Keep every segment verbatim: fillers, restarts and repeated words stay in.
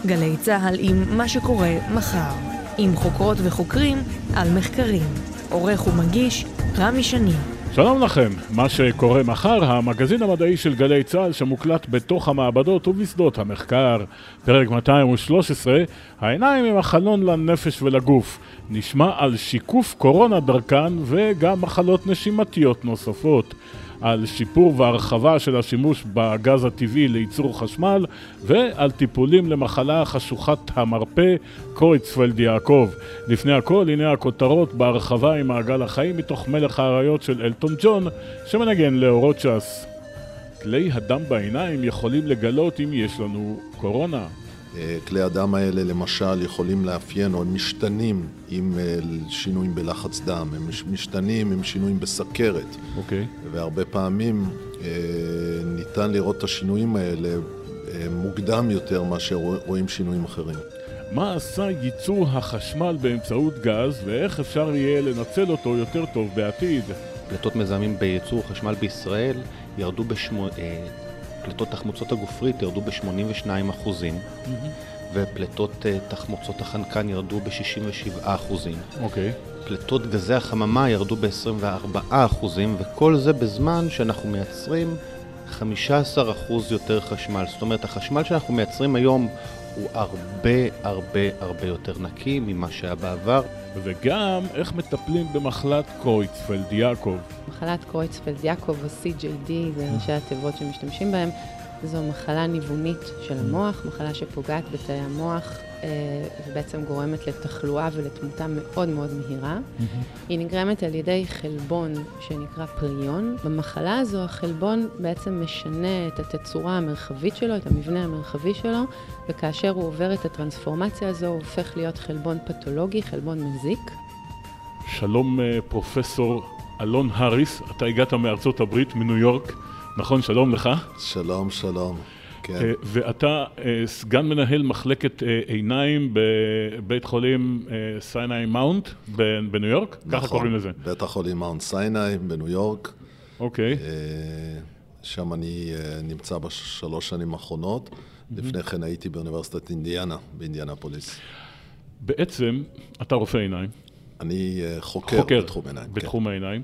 גלי צהל עם מה שקורה מחר. עם חוקרות וחוקרים על מחקרים. עורך ומגיש רמי שני. שלום לכם, מה שקורה מחר, המגזין המדעי של גלי צהל שמוקלט בתוך המעבדות ובשדות המחקר. פרק מאתיים ושלוש עשרה, העיניים עם החלון לנפש ולגוף. נשמע על שיקוף קורונה דרכן וגם מחלות נשימתיות נוספות. על שיפור והרחבה של השימוש בגז הטבעי לייצור חשמל ועל טיפולים למחלה חשוכת המרפא קרויצפלד יעקב. לפני הכל, הנה הכותרות בהרחבה עם מעגל החיים מתוך מלך האריות של אלטון ג'ון שמנגן לאורות ש"ס. כלי הדם בעיניים יכולים לגלות אם יש לנו קורונה. כלי הדם האלה למשל יכולים לאפיין או משתנים עם שינויים בלחץ דם, הם משתנים עם שינויים בסכרת. אוקיי. והרבה פעמים ניתן לראות את השינויים האלה מוקדם יותר מאשר רואים שינויים אחרים. מה עשה ייצור החשמל באמצעות גז ואיך אפשר יהיה לנצל אותו יותר טוב בעתיד? פליטות מזהמים בייצור חשמל בישראל ירדו בשמו... פליטות תחמוצות הגופרית ירדו ב-שמונים ושניים אחוזים, ופליטות תחמוצות החנקן ירדו ב-שישים ושבעה אחוזים. אוקיי. פליטות גזי החממה ירדו ב-עשרים וארבעה אחוזים, וכל זה בזמן שאנחנו מייצרים חמישה עשר אחוז יותר חשמל. זאת אומרת, החשמל שאנחנו מייצרים היום הוא הרבה הרבה הרבה יותר נקי ממה שהיה בעבר. וגם איך מטפלים במחלת קרויצפלד יעקב. מחלת קרויצפלד יעקב או סי ג'יי די, זה ראשי התיבות שמשתמשים בהם. זו מחלה ניוונית של המוח, מחלה שפוגעת בתאי המוח ובעצם גורמת לתחלואה ולתמותה מאוד מאוד מהירה. היא נגרמת על ידי חלבון שנקרא פריון. במחלה הזו החלבון בעצם משנה את התצורה המרחבית שלו, את המבנה המרחבי שלו, וכאשר הוא עובר את הטרנספורמציה הזו הוא הופך להיות חלבון פתולוגי, חלבון מזיק. שלום פרופסור אלון הריס, אתה הגעת מארצות הברית, מניו יורק. נכון, שלום לך. שלום, שלום. כן. ואתה סגן מנהל מחלקת עיניים בבית חולים סיני מאונט בניו יורק? נכון, ככה קוראים לזה. בית החולים מאונט סיני בניו יורק. אוקיי. שם אני נמצא בשלוש שנים האחרונות. לפני כן הייתי באוניברסיטת אינדיאנה, באינדיאנפוליס. בעצם, אתה רופא עיניים. אני חוקר, חוקר בתחום עיניים. בתחום כן. העיניים.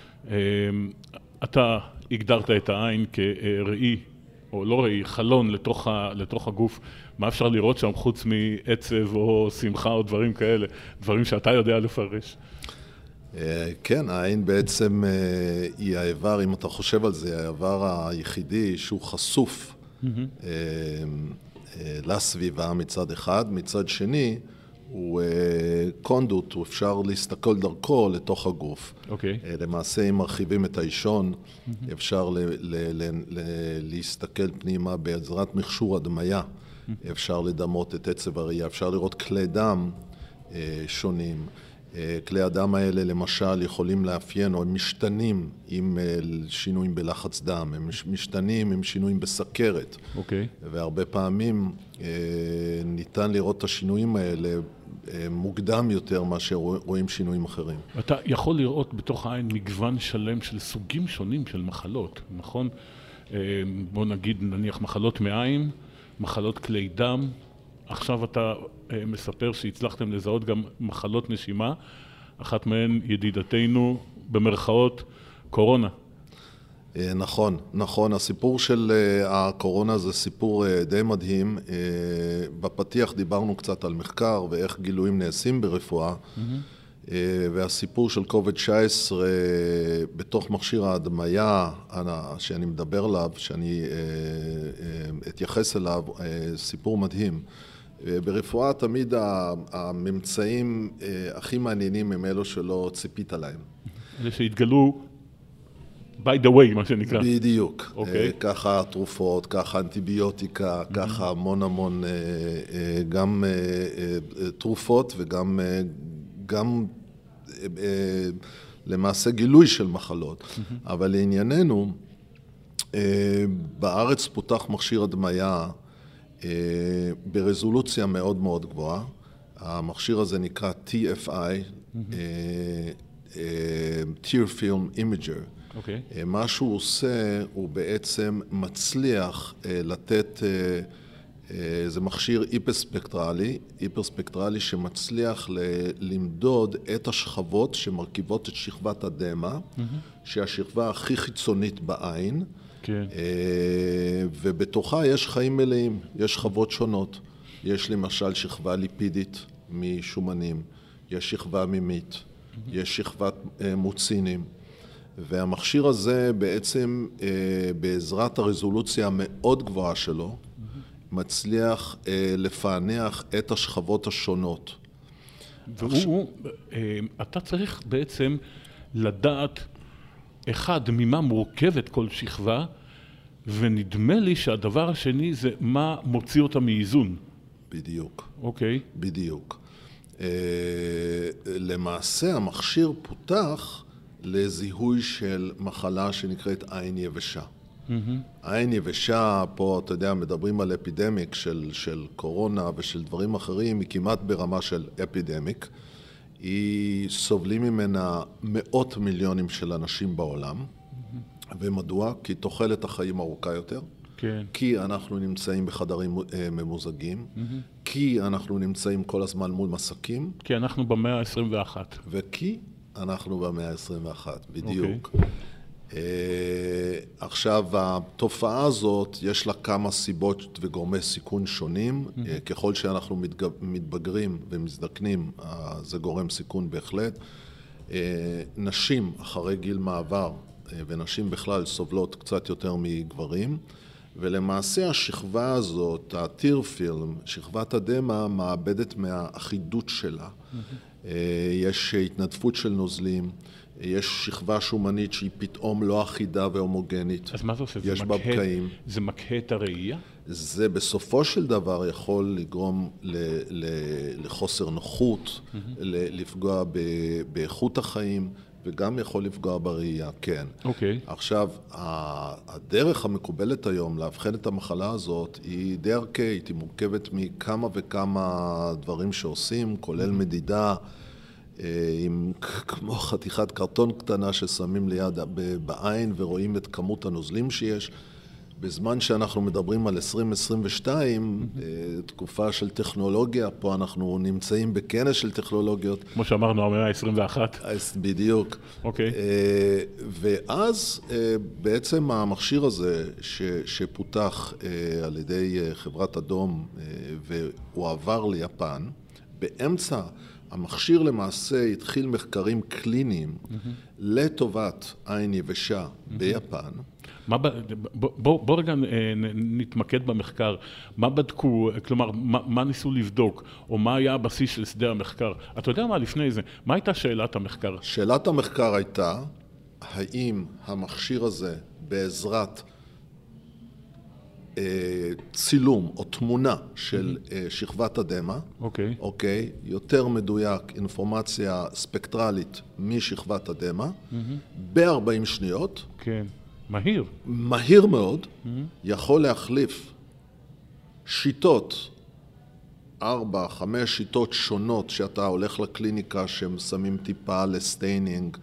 אתה הגדרת את העין כראי, או לא ראי, חלון לתוך, ה, לתוך הגוף. מה אפשר לראות שם חוץ מעצב או שמחה או דברים כאלה? דברים שאתה יודע לפרש. כן, העין בעצם היא האיבר, אם אתה חושב על זה, האיבר היחידי שהוא חשוף mm-hmm. לסביבה מצד אחד, מצד שני, הוא קונדוט, הוא אפשר להסתכל דרכו לתוך הגוף. אוקיי. למעשה, אם מרחיבים את האישון, אפשר ל- ל- ל- ל- להסתכל פנימה בעזרת מכשור הדמיה. אפשר לדמות את עצב הראייה, אפשר לראות כלי דם שונים. כלי הדם האלה למשל יכולים לאפיין או הם משתנים עם שינויים בלחץ דם, הם משתנים עם שינויים בסכרת. אוקיי. והרבה פעמים ניתן לראות את השינויים האלה מוקדם יותר מאשר רואים שינויים אחרים. אתה יכול לראות בתוך העין מגוון שלם של סוגים שונים של מחלות, נכון? בוא נגיד נניח מחלות מעיים, מחלות כלי דם. עכשיו אתה מספר שהצלחתם לזהות גם מחלות נשימה, אחת מהן ידידתנו במרכאות קורונה. נכון, נכון. הסיפור של הקורונה זה סיפור די מדהים. בפתיח דיברנו קצת על מחקר ואיך גילויים נעשים ברפואה, mm-hmm. והסיפור של קוביד תשע עשרה בתוך מכשיר ההדמיה שאני מדבר עליו, שאני אתייחס אליו, סיפור מדהים. ברפואה תמיד הממצאים הכי מעניינים הם אלו שלא ציפית עליהם. אלה שהתגלו by the way, מה שנקרא. בדיוק. אוקיי. ככה תרופות, ככה אנטיביוטיקה, ככה המון המון, גם תרופות וגם גם למעשה גילוי של מחלות. אבל לענייננו, בארץ פותח מכשיר הדמיה ברזולוציה מאוד מאוד גבוהה. המכשיר הזה נקרא טי אף איי, Tear Film Imager. Okay. מה שהוא עושה, הוא בעצם מצליח לתת זה מכשיר היפרספקטרלי, היפרספקטרלי שמצליח למדוד את השכבות שמרכיבות את שכבת הדמה, mm-hmm. שהשכבה הכי חיצונית בעין, כן. ובתוכה יש חיים מלאים, יש שכבות שונות. יש למשל שכבה ליפידית משומנים, יש שכבה מימית, mm-hmm. יש שכבת מוצינים, והמכשיר הזה בעצם בעזרת הרזולוציה המאוד גבוהה שלו, מצליח אה, לפענח את השכבות השונות. והוא, אה, אתה צריך בעצם לדעת, אחד, ממה מורכבת כל שכבה, ונדמה לי שהדבר השני זה מה מוציא אותה מאיזון. בדיוק. אוקיי. בדיוק. אה, למעשה המכשיר פותח לזיהוי של מחלה שנקראת עין יבשה. Mm-hmm. עין יבשה, פה אתה יודע, מדברים על אפידמיק של, של קורונה ושל דברים אחרים, היא כמעט ברמה של אפידמיק. היא סובלים ממנה מאות מיליונים של אנשים בעולם. Mm-hmm. ומדוע? כי תוחלת החיים ארוכה יותר. כן. כי אנחנו נמצאים בחדרים ממוזגים. Mm-hmm. כי אנחנו נמצאים כל הזמן מול מסכים. כי אנחנו במאה ה-עשרים ואחת. וכי אנחנו במאה ה-עשרים ואחת, בדיוק. Okay. Uh, עכשיו, התופעה הזאת, יש לה כמה סיבות וגורמי סיכון שונים. Mm-hmm. Uh, ככל שאנחנו מתג... מתבגרים ומזדקנים, uh, זה גורם סיכון בהחלט. Uh, נשים אחרי גיל מעבר, uh, ונשים בכלל סובלות קצת יותר מגברים, ולמעשה השכבה הזאת, הטיר פילם, שכבת הדמה, מאבדת מהאחידות שלה. Mm-hmm. Uh, יש התנדפות של נוזלים, יש שכבה שומנית שהיא פתאום לא אחידה והומוגנית. אז מה זה עושה? יש בה בקעים. זה מקהה את הראייה? זה בסופו של דבר יכול לגרום ל, ל, לחוסר נוחות, mm-hmm. ל, לפגוע ב, באיכות החיים, וגם יכול לפגוע בראייה, כן. אוקיי. Okay. עכשיו, הדרך המקובלת היום להבחן את המחלה הזאת היא די ארכאית, היא מורכבת מכמה וכמה דברים שעושים, כולל mm-hmm. מדידה, עם כמו חתיכת קרטון קטנה ששמים ליד בעין ורואים את כמות הנוזלים שיש. בזמן שאנחנו מדברים על עשרים עשרים ושתיים, תקופה של טכנולוגיה, פה אנחנו נמצאים בכנס של טכנולוגיות. כמו שאמרנו, המאה ה-עשרים ואחת. בדיוק. אוקיי. ואז בעצם המכשיר הזה שפותח על ידי חברת אדום והוא עבר ליפן, באמצע המכשיר למעשה התחיל מחקרים קליניים mm-hmm. לטובת עין יבשה mm-hmm. ביפן. מה, בוא, בוא, בוא רגע נתמקד במחקר. מה בדקו, כלומר, מה, מה ניסו לבדוק, או מה היה הבסיס של שדה המחקר? אתה יודע מה לפני זה? מה הייתה שאלת המחקר? שאלת המחקר הייתה, האם המכשיר הזה בעזרת צילום או תמונה של mm-hmm. שכבת הדמה, אוקיי. Okay. אוקיי, okay, יותר מדויק, אינפורמציה ספקטרלית משכבת הדמה, mm-hmm. ב-ארבעים שניות. כן, מהיר. מהיר מאוד, mm-hmm. יכול להחליף שיטות, ארבע, חמש שיטות שונות שאתה הולך לקליניקה ששמים טיפה לסטיינינג,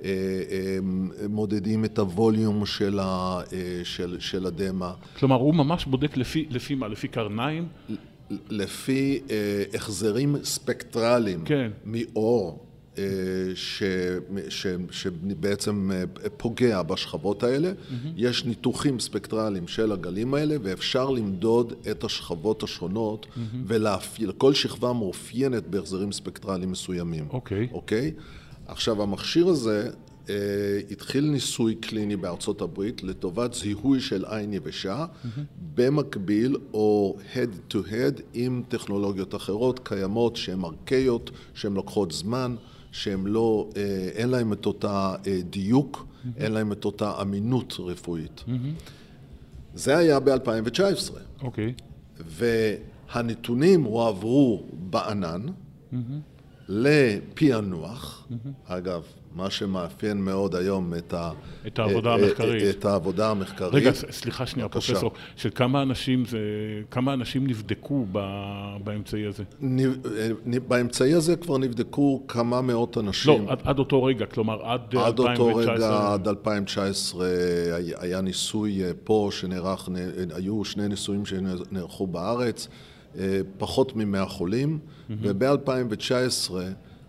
מודדים את הווליום של, ה, של, של הדמה. כלומר, הוא ממש בודק לפי, לפי מה? לפי קרניים? לפי החזרים ספקטרליים כן. מאור, ש, ש, שבעצם פוגע בשכבות האלה. Mm-hmm. יש ניתוחים ספקטרליים של הגלים האלה, ואפשר למדוד את השכבות השונות, mm-hmm. ולהפעיל, כל שכבה מאופיינת בהחזרים ספקטרליים מסוימים. אוקיי. Okay. אוקיי? Okay? עכשיו, המכשיר הזה אה, התחיל ניסוי קליני בארצות הברית לטובת זיהוי של עין יבשה, mm-hmm. במקביל או head to head עם טכנולוגיות אחרות קיימות שהן ארכאיות, שהן לוקחות זמן, שהן לא, אה, אין להן את אותה אה, דיוק, mm-hmm. אין להן את אותה אמינות רפואית. Mm-hmm. זה היה ב-אלפיים תשע עשרה. אוקיי. והנתונים הועברו בענן, mm-hmm. לפענוח, אגב, מה שמאפיין מאוד היום את, ה... את העבודה המחקרית. את העבודה המחקרית. רגע, סליחה שנייה, פרופסור, של כמה אנשים זה, כמה אנשים נבדקו באמצעי הזה? באמצעי הזה כבר נבדקו כמה מאות אנשים. לא, עד, עד אותו רגע, כלומר, עד, עד אלפיים ותשע עשרה. אותו רגע, עד אלפיים תשע עשרה היה ניסוי פה שנערך, היו שני ניסויים שנערכו בארץ, פחות ממאה חולים, וב-אלפיים תשע עשרה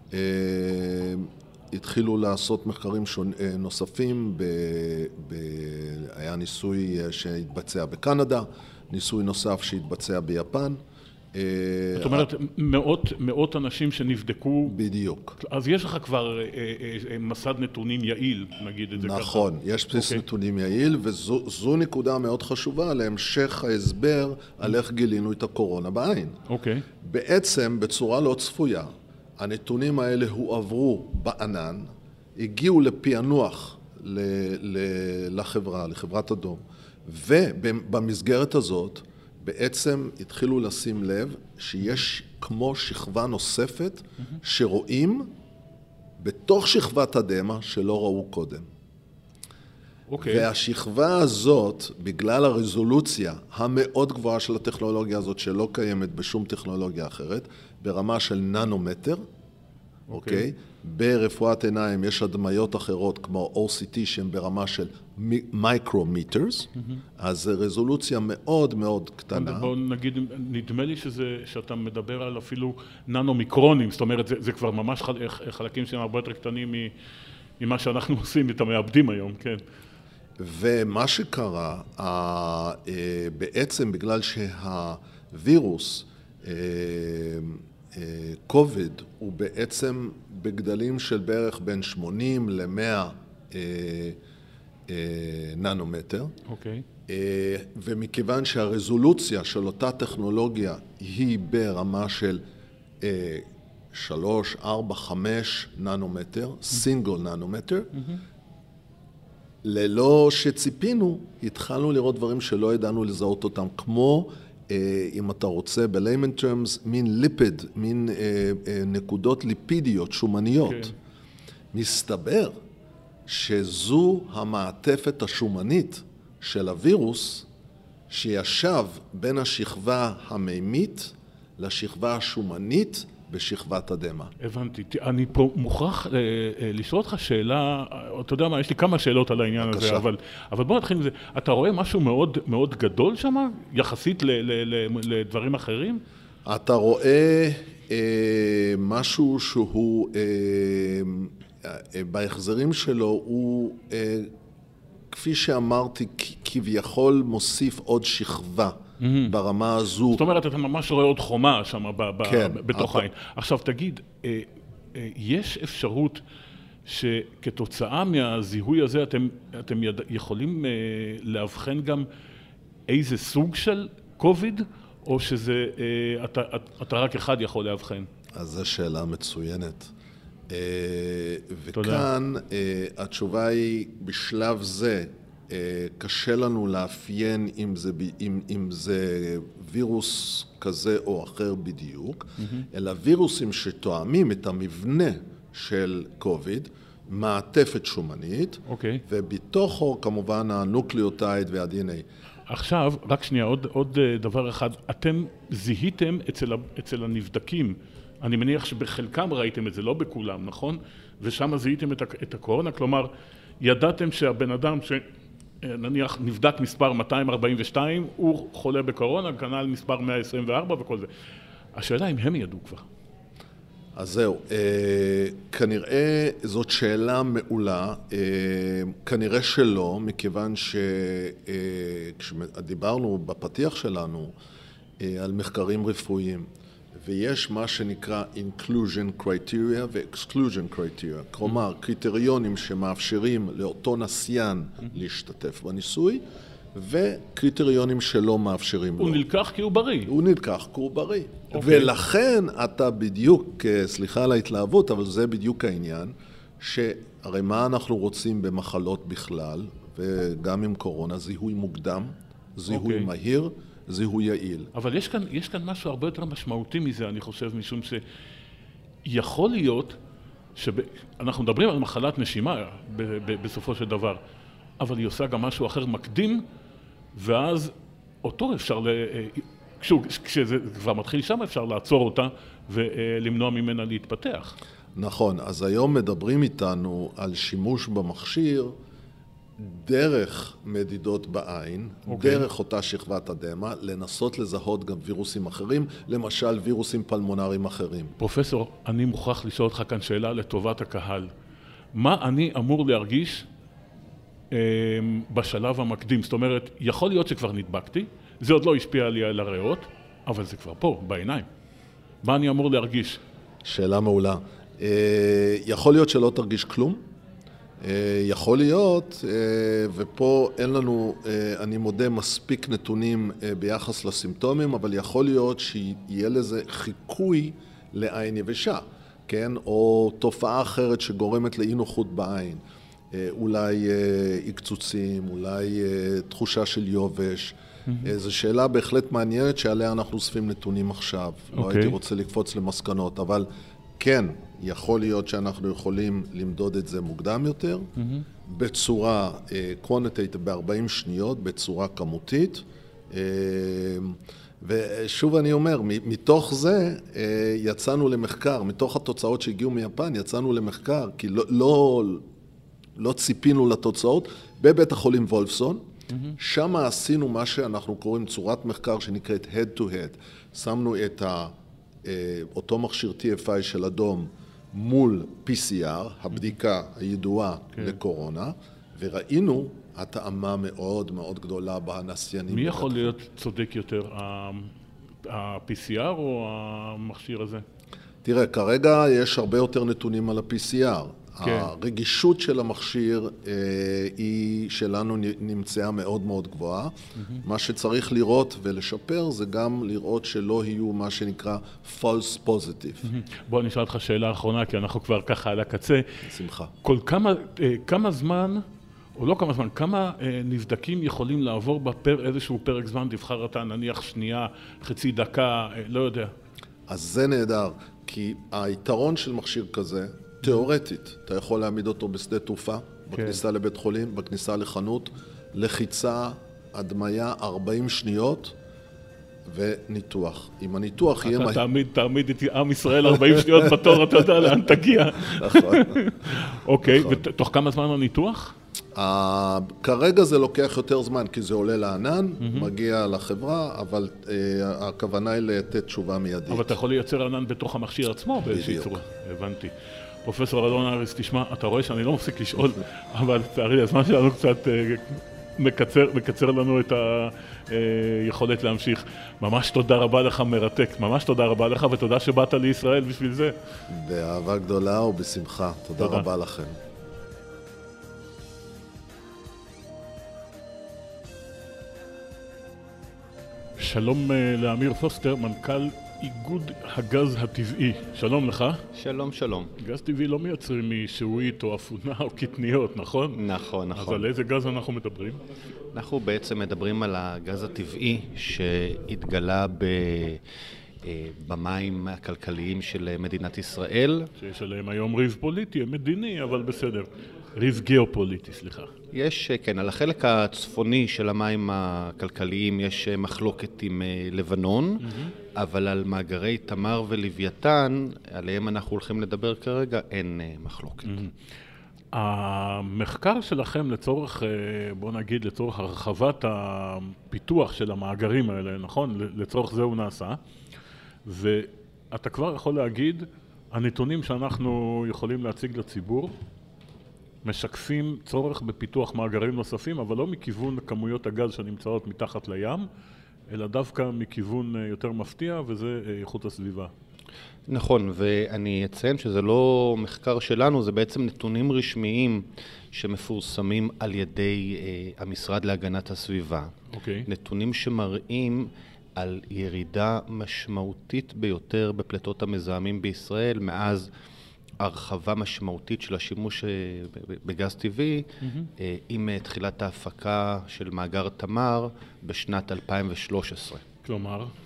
התחילו לעשות מחקרים נוספים, ב, ב, היה ניסוי שהתבצע בקנדה, ניסוי נוסף שהתבצע ביפן. זאת אומרת, מאות, מאות אנשים שנבדקו. בדיוק. אז יש לך כבר מסד נתונים יעיל, נגיד את זה ככה. נכון, יש בסיס okay. נתונים יעיל, וזו נקודה מאוד חשובה להמשך ההסבר על איך גילינו את הקורונה בעין. אוקיי. Okay. בעצם, בצורה לא צפויה, הנתונים האלה הועברו בענן, הגיעו לפענוח ל, ל, לחברה, לחברת אדום, ובמסגרת הזאת בעצם התחילו לשים לב שיש כמו שכבה נוספת שרואים בתוך שכבת הדמה שלא ראו קודם. אוקיי. והשכבה הזאת, בגלל הרזולוציה המאוד גבוהה של הטכנולוגיה הזאת, שלא קיימת בשום טכנולוגיה אחרת, ברמה של ננומטר, אוקיי? ברפואת עיניים יש הדמיות אחרות כמו או סי טי שהן ברמה של מייקרומיטרס, אז זה רזולוציה מאוד מאוד קטנה. בואו נגיד, נדמה לי שזה, שאתה מדבר על אפילו ננו-מיקרונים, זאת אומרת, זה, זה כבר ממש חלקים שהם הרבה יותר קטנים ממה שאנחנו עושים, את המעבדים היום, כן. ומה שקרה, בעצם בגלל שהווירוס, קוביד, הוא בעצם בגדלים של בערך בין שמונים למאה ננומטר. אוקיי. ומכיוון שהרזולוציה של אותה טכנולוגיה היא ברמה של שלוש, ארבע, חמש ננומטר, סינגל ננומטר, ללא שציפינו, התחלנו לראות דברים שלא ידענו לזהות אותם, כמו, אם אתה רוצה, בליימן טרמס, מין ליפיד, מין נקודות ליפידיות, שומניות. Okay. מסתבר שזו המעטפת השומנית של הווירוס, שישב בין השכבה המימית לשכבה השומנית, בשכבת הדמה. הבנתי. אני פה מוכרח לשאול אותך שאלה, אתה יודע מה, יש לי כמה שאלות על העניין בבקשה. הזה, אבל, אבל בוא נתחיל עם זה. אתה רואה משהו מאוד, מאוד גדול שם, יחסית ל, ל, ל, לדברים אחרים? אתה רואה אה, משהו שהוא, אה, אה, בהחזרים שלו, הוא, אה, כפי שאמרתי, כביכול מוסיף עוד שכבה. Mm-hmm. ברמה הזו. זאת אומרת, אתה ממש רואה עוד חומה שם ב- כן, ב- בתוך אתה... העין. עכשיו תגיד, אה, אה, יש אפשרות שכתוצאה מהזיהוי הזה אתם, אתם יד... יכולים אה, להבחן גם איזה סוג של קוביד, או שזה, אה, אתה, אתה רק אחד יכול להבחן? אז זו שאלה מצוינת. אה, תודה. וכאן אה, התשובה היא, בשלב זה, קשה לנו לאפיין אם זה, אם, אם זה וירוס כזה או אחר בדיוק, mm-hmm. אלא וירוסים שתואמים את המבנה של קוביד, מעטפת שומנית, okay. ובתוכו כמובן הנוקליוטייד וה-די אן איי. עכשיו, רק שנייה, עוד, עוד דבר אחד, אתם זיהיתם אצל, אצל הנבדקים, אני מניח שבחלקם ראיתם את זה, לא בכולם, נכון? ושם זיהיתם את, את הקורונה, כלומר, ידעתם שהבן אדם ש... נניח נבדק מספר מאתיים ארבעים ושתיים, הוא חולה בקורונה, כנ"ל מספר מאה עשרים וארבע וכל זה. השאלה אם הם ידעו כבר. אז זהו, אה, כנראה זאת שאלה מעולה, אה, כנראה שלא, מכיוון שכשדיברנו בפתיח שלנו אה, על מחקרים רפואיים, ויש מה שנקרא inclusion criteria ו-exclusion criteria, כלומר קריטריונים שמאפשרים לאותו נסיין להשתתף בניסוי, וקריטריונים שלא מאפשרים לו. הוא נלקח כי הוא בריא. הוא נלקח כי הוא בריא. ולכן אתה בדיוק, סליחה על ההתלהבות, אבל זה בדיוק העניין, שהרי מה אנחנו רוצים במחלות בכלל, וגם עם קורונה, זיהוי מוקדם, זיהוי מהיר, זיהוי יעיל. אבל יש כאן, יש כאן משהו הרבה יותר משמעותי מזה, אני חושב, משום יכול להיות שאנחנו מדברים על מחלת נשימה בסופו של דבר, אבל היא עושה גם משהו אחר מקדים, ואז אותו אפשר, כשזה כבר מתחיל שם, אפשר לעצור אותה ולמנוע ממנה להתפתח. נכון, אז היום מדברים איתנו על שימוש במכשיר דרך מדידות בעין, okay. דרך אותה שכבת הדמה, לנסות לזהות גם וירוסים אחרים, למשל וירוסים פלמונריים אחרים. פרופסור, אני מוכרח לשאול אותך כאן שאלה לטובת הקהל. מה אני אמור להרגיש אה, בשלב המקדים? זאת אומרת, יכול להיות שכבר נדבקתי, זה עוד לא השפיע לי על הריאות, אבל זה כבר פה, בעיניים. מה אני אמור להרגיש? שאלה מעולה. אה, יכול להיות שלא תרגיש כלום. יכול להיות, ופה אין לנו, אני מודה, מספיק נתונים ביחס לסימפטומים, אבל יכול להיות שיהיה לזה חיקוי לעין יבשה, כן? או תופעה אחרת שגורמת לאי נוחות בעין. אולי עקצוצים, אולי תחושה של יובש. זו שאלה בהחלט מעניינת שעליה אנחנו אוספים נתונים עכשיו. Okay. לא הייתי רוצה לקפוץ למסקנות, אבל כן, יכול להיות שאנחנו יכולים למדוד את זה מוקדם יותר, mm-hmm. בצורה quantitative ב-ארבעים שניות, בצורה כמותית. ושוב אני אומר, מתוך זה יצאנו למחקר, מתוך התוצאות שהגיעו מיפן, יצאנו למחקר, כי לא, לא, לא ציפינו לתוצאות, בבית החולים וולפסון, mm-hmm. שם עשינו מה שאנחנו קוראים צורת מחקר שנקראת head to head. שמנו את ה... אותו מכשיר טי אף איי של אדום מול פי סי אר, הבדיקה הידועה okay. לקורונה, וראינו התאמה מאוד מאוד גדולה בנסיינים. מי יכול להיות צודק יותר, ה-פי סי אר או המכשיר הזה? תראה, כרגע יש הרבה יותר נתונים על ה-פי סי אר. כן. הרגישות של המכשיר אה, היא שלנו נמצאה מאוד מאוד גבוהה. Mm-hmm. מה שצריך לראות ולשפר זה גם לראות שלא יהיו מה שנקרא false positive. Mm-hmm. בוא נשאל אותך שאלה אחרונה, כי אנחנו כבר ככה על הקצה. שמחה. כל כמה, אה, כמה זמן, או לא כמה זמן, כמה אה, נבדקים יכולים לעבור בפר, איזשהו פרק זמן, תבחר אתה נניח שנייה, חצי דקה, אה, לא יודע. אז זה נהדר, כי היתרון של מכשיר כזה, תיאורטית, אתה יכול להעמיד אותו בשדה תעופה, בכניסה לבית חולים, בכניסה לחנות, לחיצה, הדמיה, ארבעים שניות וניתוח. אם הניתוח יהיה... אתה תעמיד, תעמיד את עם ישראל ארבעים שניות בתור, אתה יודע לאן תגיע. נכון. אוקיי, ותוך כמה זמן הניתוח? כרגע זה לוקח יותר זמן, כי זה עולה לענן, מגיע לחברה, אבל הכוונה היא לתת תשובה מיידית. אבל אתה יכול לייצר ענן בתוך המכשיר עצמו באיזושהי צורה. הבנתי. פרופסור אלון אריס, תשמע, אתה רואה שאני לא מפסיק לשאול, אבל תארי, הזמן שלנו קצת מקצר, מקצר לנו את היכולת להמשיך. ממש תודה רבה לך, מרתק, ממש תודה רבה לך, ותודה שבאת לישראל בשביל זה. באהבה גדולה ובשמחה. תודה, תודה. רבה לכם. שלום לאמיר פוסטר, מנכ"ל איגוד הגז הטבעי. שלום לך. שלום, שלום. גז טבעי לא מייצרים משעועית או אפונה או קטניות, נכון? נכון, נכון. אז על איזה גז אנחנו מדברים? אנחנו בעצם מדברים על הגז הטבעי שהתגלה ב... במים הכלכליים של מדינת ישראל. שיש עליהם היום ריב פוליטי, מדיני, אבל בסדר. ריב גיאופוליטי, סליחה. יש, כן, על החלק הצפוני של המים הכלכליים יש מחלוקת עם לבנון, mm-hmm. אבל על מאגרי תמר ולוויתן, עליהם אנחנו הולכים לדבר כרגע, אין מחלוקת. Mm-hmm. המחקר שלכם לצורך, בוא נגיד, לצורך הרחבת הפיתוח של המאגרים האלה, נכון? לצורך זה הוא נעשה. ואתה כבר יכול להגיד, הנתונים שאנחנו יכולים להציג לציבור משקפים צורך בפיתוח מאגרים נוספים, אבל לא מכיוון כמויות הגז שנמצאות מתחת לים, אלא דווקא מכיוון יותר מפתיע, וזה איכות הסביבה. נכון, ואני אציין שזה לא מחקר שלנו, זה בעצם נתונים רשמיים שמפורסמים על ידי uh, המשרד להגנת הסביבה. אוקיי. נתונים שמראים על ירידה משמעותית ביותר בפלטות המזהמים בישראל, מאז הרחבה משמעותית של השימוש בגז טבעי, mm-hmm. עם תחילת ההפקה של מאגר תמר בשנת אלפיים ושלוש עשרה. כלומר?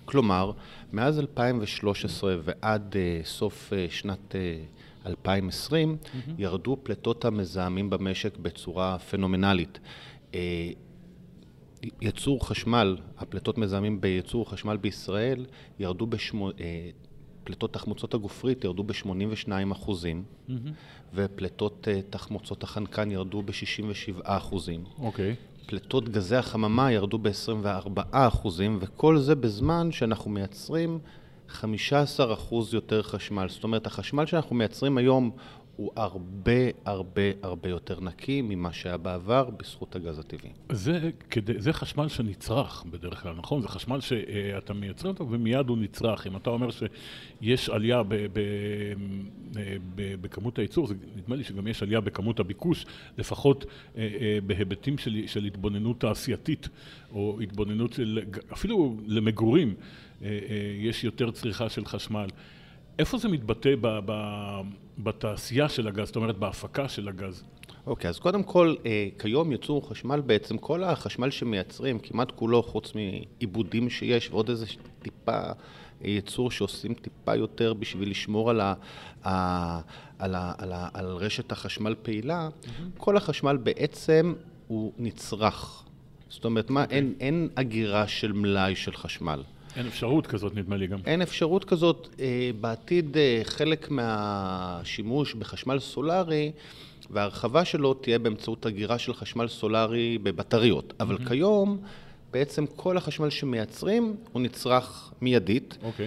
כלומר, מאז אלפיים ושלוש עשרה ועד uh, סוף uh, שנת uh, אלפיים ועשרים, mm-hmm. ירדו פליטות המזהמים במשק בצורה פנומנלית. Uh, ייצור חשמל, הפליטות מזהמים בייצור חשמל בישראל, ירדו בשמו... Uh, פליטות תחמוצות הגופרית ירדו ב-שמונים ושניים אחוזים, mm-hmm. ופליטות uh, תחמוצות החנקן ירדו ב-שישים ושבעה אחוזים. אוקיי. Okay. פליטות גזי החממה ירדו ב-עשרים וארבעה אחוזים, וכל זה בזמן שאנחנו מייצרים חמישה עשר אחוז יותר חשמל. זאת אומרת, החשמל שאנחנו מייצרים היום הוא הרבה הרבה הרבה יותר נקי ממה שהיה בעבר בזכות הגז הטבעי. זה, כדי, זה חשמל שנצרך בדרך כלל, נכון? זה חשמל שאתה מייצר אותו ומיד הוא נצרך. אם אתה אומר שיש עלייה ב, ב, ב, בכמות הייצור, זה נדמה לי שגם יש עלייה בכמות הביקוש, לפחות בהיבטים של, של התבוננות תעשייתית, או התבוננות של, אפילו למגורים, יש יותר צריכה של חשמל. איפה זה מתבטא ב, ב, בתעשייה של הגז, זאת אומרת בהפקה של הגז? אוקיי, אז קודם כל, אה, כיום ייצור חשמל בעצם, כל החשמל שמייצרים, כמעט כולו, חוץ מעיבודים שיש, ועוד איזה טיפה ייצור שעושים טיפה יותר בשביל לשמור על, ה, ה, על, ה, על, ה, על רשת החשמל פעילה, mm-hmm. כל החשמל בעצם הוא נצרך. זאת אומרת, מה, okay. אין, אין אגירה של מלאי של חשמל. אין אפשרות כזאת, נדמה לי גם. אין אפשרות כזאת. בעתיד חלק מהשימוש בחשמל סולרי, וההרחבה שלו תהיה באמצעות אגירה של חשמל סולרי בבטריות. אבל mm-hmm. כיום, בעצם כל החשמל שמייצרים הוא נצרך מיידית. אוקיי.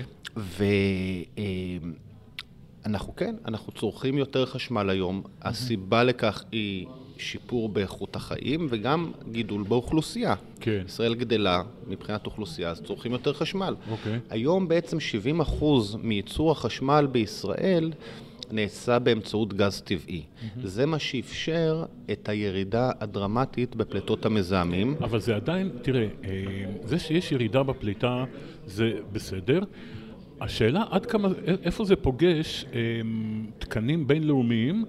ואנחנו כן, אנחנו צורכים יותר חשמל היום. Mm-hmm. הסיבה לכך היא שיפור באיכות החיים וגם גידול באוכלוסייה. כן. ישראל גדלה מבחינת אוכלוסייה, אז צורכים יותר חשמל. אוקיי. היום בעצם שבעים אחוז מייצור החשמל בישראל נעשה באמצעות גז טבעי. Mm-hmm. זה מה שאפשר את הירידה הדרמטית בפליטות המזהמים. אבל זה עדיין, תראה, זה שיש ירידה בפליטה זה בסדר. השאלה עד כמה, איפה זה פוגש תקנים בינלאומיים,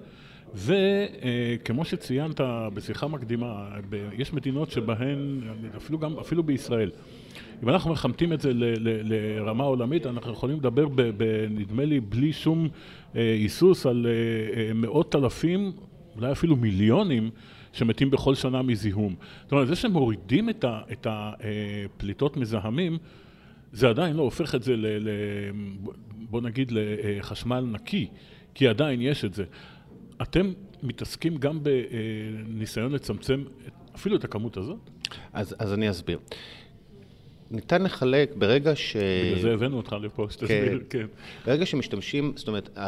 וכמו שציינת בשיחה מקדימה, יש מדינות שבהן, אפילו, גם, אפילו בישראל, אם אנחנו מחמתים את זה ל, ל, לרמה עולמית, אנחנו יכולים לדבר, ב, ב, נדמה לי, בלי שום היסוס על מאות אלפים, אולי אפילו מיליונים, שמתים בכל שנה מזיהום. זאת אומרת, זה שמורידים את, ה, את הפליטות מזהמים, זה עדיין לא הופך את זה, ל, ל, בוא נגיד, לחשמל נקי, כי עדיין יש את זה. אתם מתעסקים גם בניסיון לצמצם אפילו את הכמות הזאת? אז, אז אני אסביר. ניתן לחלק ברגע ש... בגלל זה הבאנו אותך לפה, שתסביר, כן. ברגע שמשתמשים, זאת אומרת,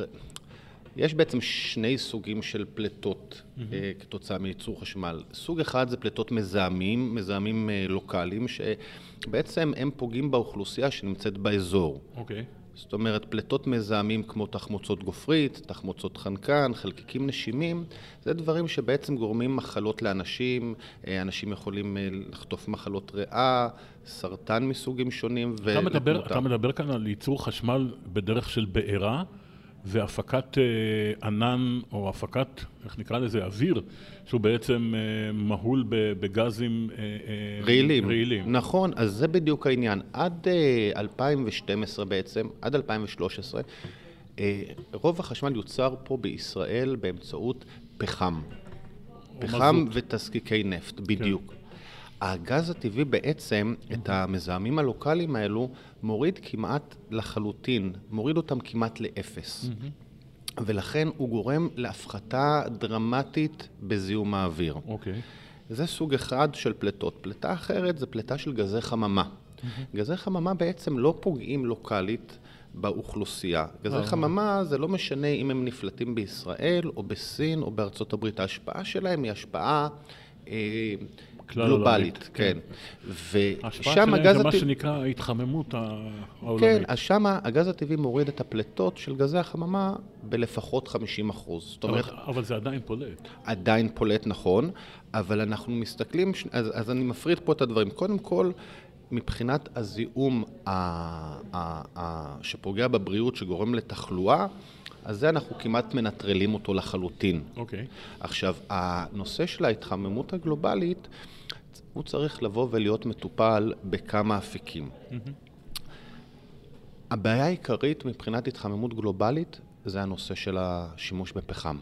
יש בעצם שני סוגים של פליטות mm-hmm. כתוצאה מייצור חשמל. סוג אחד זה פליטות מזהמים, מזהמים לוקליים, שבעצם הם פוגעים באוכלוסייה שנמצאת באזור. אוקיי. Okay. זאת אומרת, פליטות מזהמים כמו תחמוצות גופרית, תחמוצות חנקן, חלקיקים נשימים, זה דברים שבעצם גורמים מחלות לאנשים, אנשים יכולים לחטוף מחלות ריאה, סרטן מסוגים שונים. אתה מדבר, אתה מדבר כאן על ייצור חשמל בדרך של בעירה, והפקת אה, ענן או הפקת, איך נקרא לזה, אוויר, שהוא בעצם אה, מהול בגזים אה, רעילים. רעילים. נכון, אז זה בדיוק העניין. עד אה, אלפיים ושתים עשרה בעצם, עד אלפיים ושלוש עשרה, אה, רוב החשמל יוצר פה בישראל באמצעות פחם. פחם מזות. ותזקיקי נפט, בדיוק. כן. הגז הטבעי בעצם, mm-hmm. את המזהמים הלוקליים האלו, מוריד כמעט לחלוטין, מוריד אותם כמעט לאפס. Mm-hmm. ולכן הוא גורם להפחתה דרמטית בזיהום האוויר. אוקיי. Okay. זה סוג אחד של פליטות. פליטה אחרת זה פליטה של גזי חממה. Mm-hmm. גזי חממה בעצם לא פוגעים לוקלית באוכלוסייה. גזי oh. חממה זה לא משנה אם הם נפלטים בישראל או בסין או בארצות הברית. ההשפעה שלהם היא השפעה אה, גלובלית, כן. ההשפעה שלהם זה מה שנקרא ההתחממות העולמית. כן, אז שם הגז הטבעי מוריד את הפליטות של גזי החממה בלפחות חמישים אחוז. אבל זה עדיין פולט. עדיין פולט, נכון, אבל אנחנו מסתכלים, אז אני מפריד פה את הדברים. קודם כל, מבחינת הזיהום שפוגע בבריאות שגורם לתחלואה, אז זה אנחנו כמעט מנטרלים אותו לחלוטין. אוקיי. עכשיו, הנושא של ההתחממות הגלובלית, הוא צריך לבוא ולהיות מטופל בכמה אפיקים. Mm-hmm. הבעיה העיקרית מבחינת התחממות גלובלית זה הנושא של השימוש בפחם.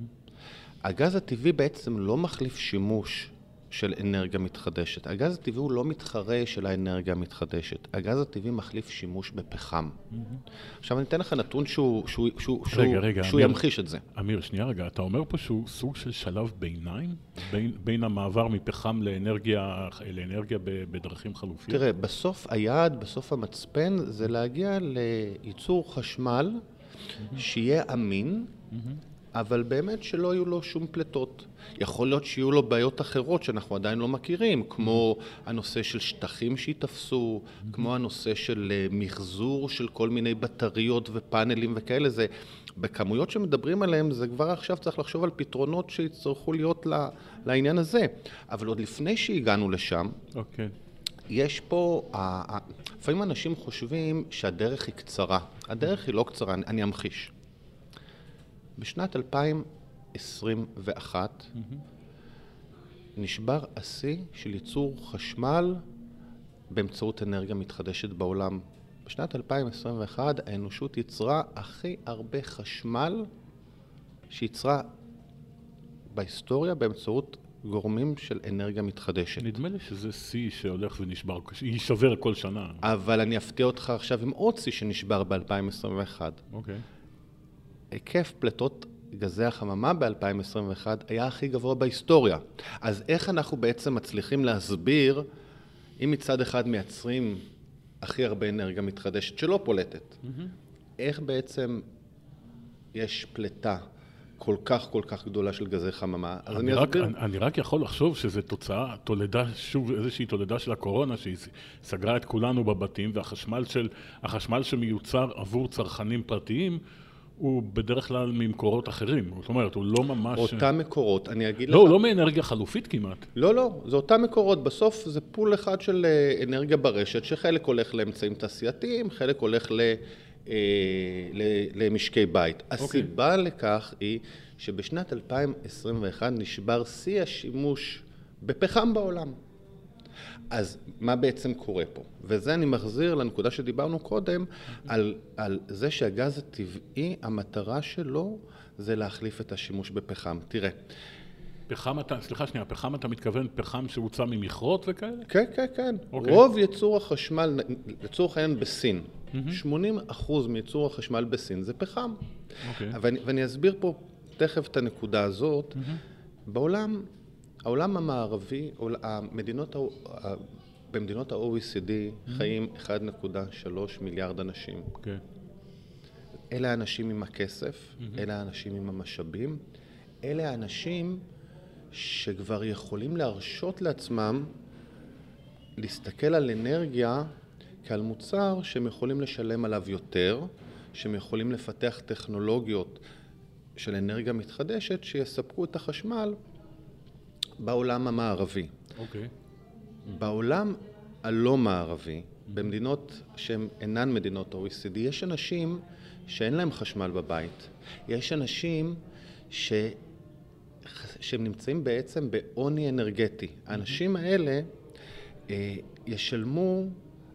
הגז הטבעי בעצם לא מחליף שימוש של אנרגיה מתחדשת. הגז הטבעי הוא לא מתחרה של האנרגיה המתחדשת. הגז הטבעי מחליף שימוש בפחם. עכשיו אני אתן לך נתון שהוא, שהוא, שהוא, רגע, רגע, שהוא אמיר, ימחיש את זה. אמיר, שנייה רגע, אתה אומר פה שהוא סוג של שלב ביניים, בין, בין המעבר מפחם לאנרגיה, לאנרגיה בדרכים חלופיות? תראה, בסוף היעד, בסוף המצפן, זה להגיע לייצור חשמל שיהיה אמין, אבל באמת שלא יהיו לו שום פלטות. יכול להיות שיהיו לו בעיות אחרות שאנחנו עדיין לא מכירים, כמו הנושא של שטחים שיתפסו, כמו הנושא של מחזור של כל מיני בטריות ופאנלים וכאלה. זה, בכמויות שמדברים עליהם, זה כבר עכשיו צריך לחשוב על פתרונות שיצטרכו להיות לעניין הזה. אבל עוד לפני שהגענו לשם, אוקיי. יש פה, לפעמים אנשים חושבים שהדרך היא קצרה. הדרך היא לא קצרה, אני אמחיש. בשנת אלפיים עשרים ואחת mm-hmm. נשבר השיא של ייצור חשמל באמצעות אנרגיה מתחדשת בעולם. בשנת אלפיים עשרים ואחת האנושות יצרה הכי הרבה חשמל שיצרה בהיסטוריה באמצעות גורמים של אנרגיה מתחדשת. נדמה לי שזה שיא שהולך ונשבר, יישבר כל שנה. אבל אני אפתיע אותך עכשיו עם עוד שיא שנשבר ב-אלפיים עשרים ואחת. אוקיי. Okay. היקף פלטות גזי החממה ב-אלפיים עשרים ואחת היה הכי גבוה בהיסטוריה. אז איך אנחנו בעצם מצליחים להסביר, אם מצד אחד מייצרים הכי הרבה אנרגיה מתחדשת שלא פולטת, mm-hmm. איך בעצם יש פלטה כל כך כל כך גדולה של גזי חממה? אז אני, אני, רק, אסביר... אני, אני רק יכול לחשוב שזה תוצאה, תולדה, שוב איזושהי תולדה של הקורונה, שהיא סגרה את כולנו בבתים, והחשמל של, החשמל שמיוצר עבור צרכנים פרטיים, הוא בדרך כלל ממקורות אחרים. זאת אומרת, הוא לא ממש... אותם מקורות, אני אגיד לא, לך... לא, לא מאנרגיה חלופית כמעט. לא, לא, זה אותם מקורות. בסוף זה פול אחד של אנרגיה ברשת, שחלק הולך לאמצעים תעשייתיים, חלק הולך ל... למשקי בית. הסיבה לכך היא שבשנת אלפיים עשרים ואחת נשבר שיא השימוש בפחם בעולם. אז מה בעצם קורה פה? וזה אני מחזיר לנקודה שדיברנו קודם, על, על זה שהגז הטבעי, המטרה שלו זה להחליף את השימוש בפחם. תראה. פחם אתה, סליחה שנייה, פחם אתה מתכוון פחם שהוצא ממכרות וכאלה? כן, כן, כן. Okay. רוב ייצור החשמל, לצורך העניין בסין, mm-hmm. שמונים אחוז מייצור החשמל בסין זה פחם. Okay. ואני, ואני אסביר פה תכף את הנקודה הזאת. Mm-hmm. בעולם, העולם המערבי, המדינות, במדינות ה-או אי סי די mm-hmm. חיים אחד נקודה שלוש מיליארד אנשים. Okay. אלה האנשים עם הכסף, mm-hmm. אלה האנשים עם המשאבים, אלה האנשים שכבר יכולים להרשות לעצמם להסתכל על אנרגיה כעל מוצר שהם יכולים לשלם עליו יותר, שהם יכולים לפתח טכנולוגיות של אנרגיה מתחדשת שיספקו את החשמל בעולם המערבי. אוקיי. בעולם הלא מערבי, במדינות שהן אינן מדינות ה-או אי סי די, יש אנשים שאין להם חשמל בבית. יש אנשים ש... שהם נמצאים בעצם בעוני אנרגטי. האנשים האלה אה, ישלמו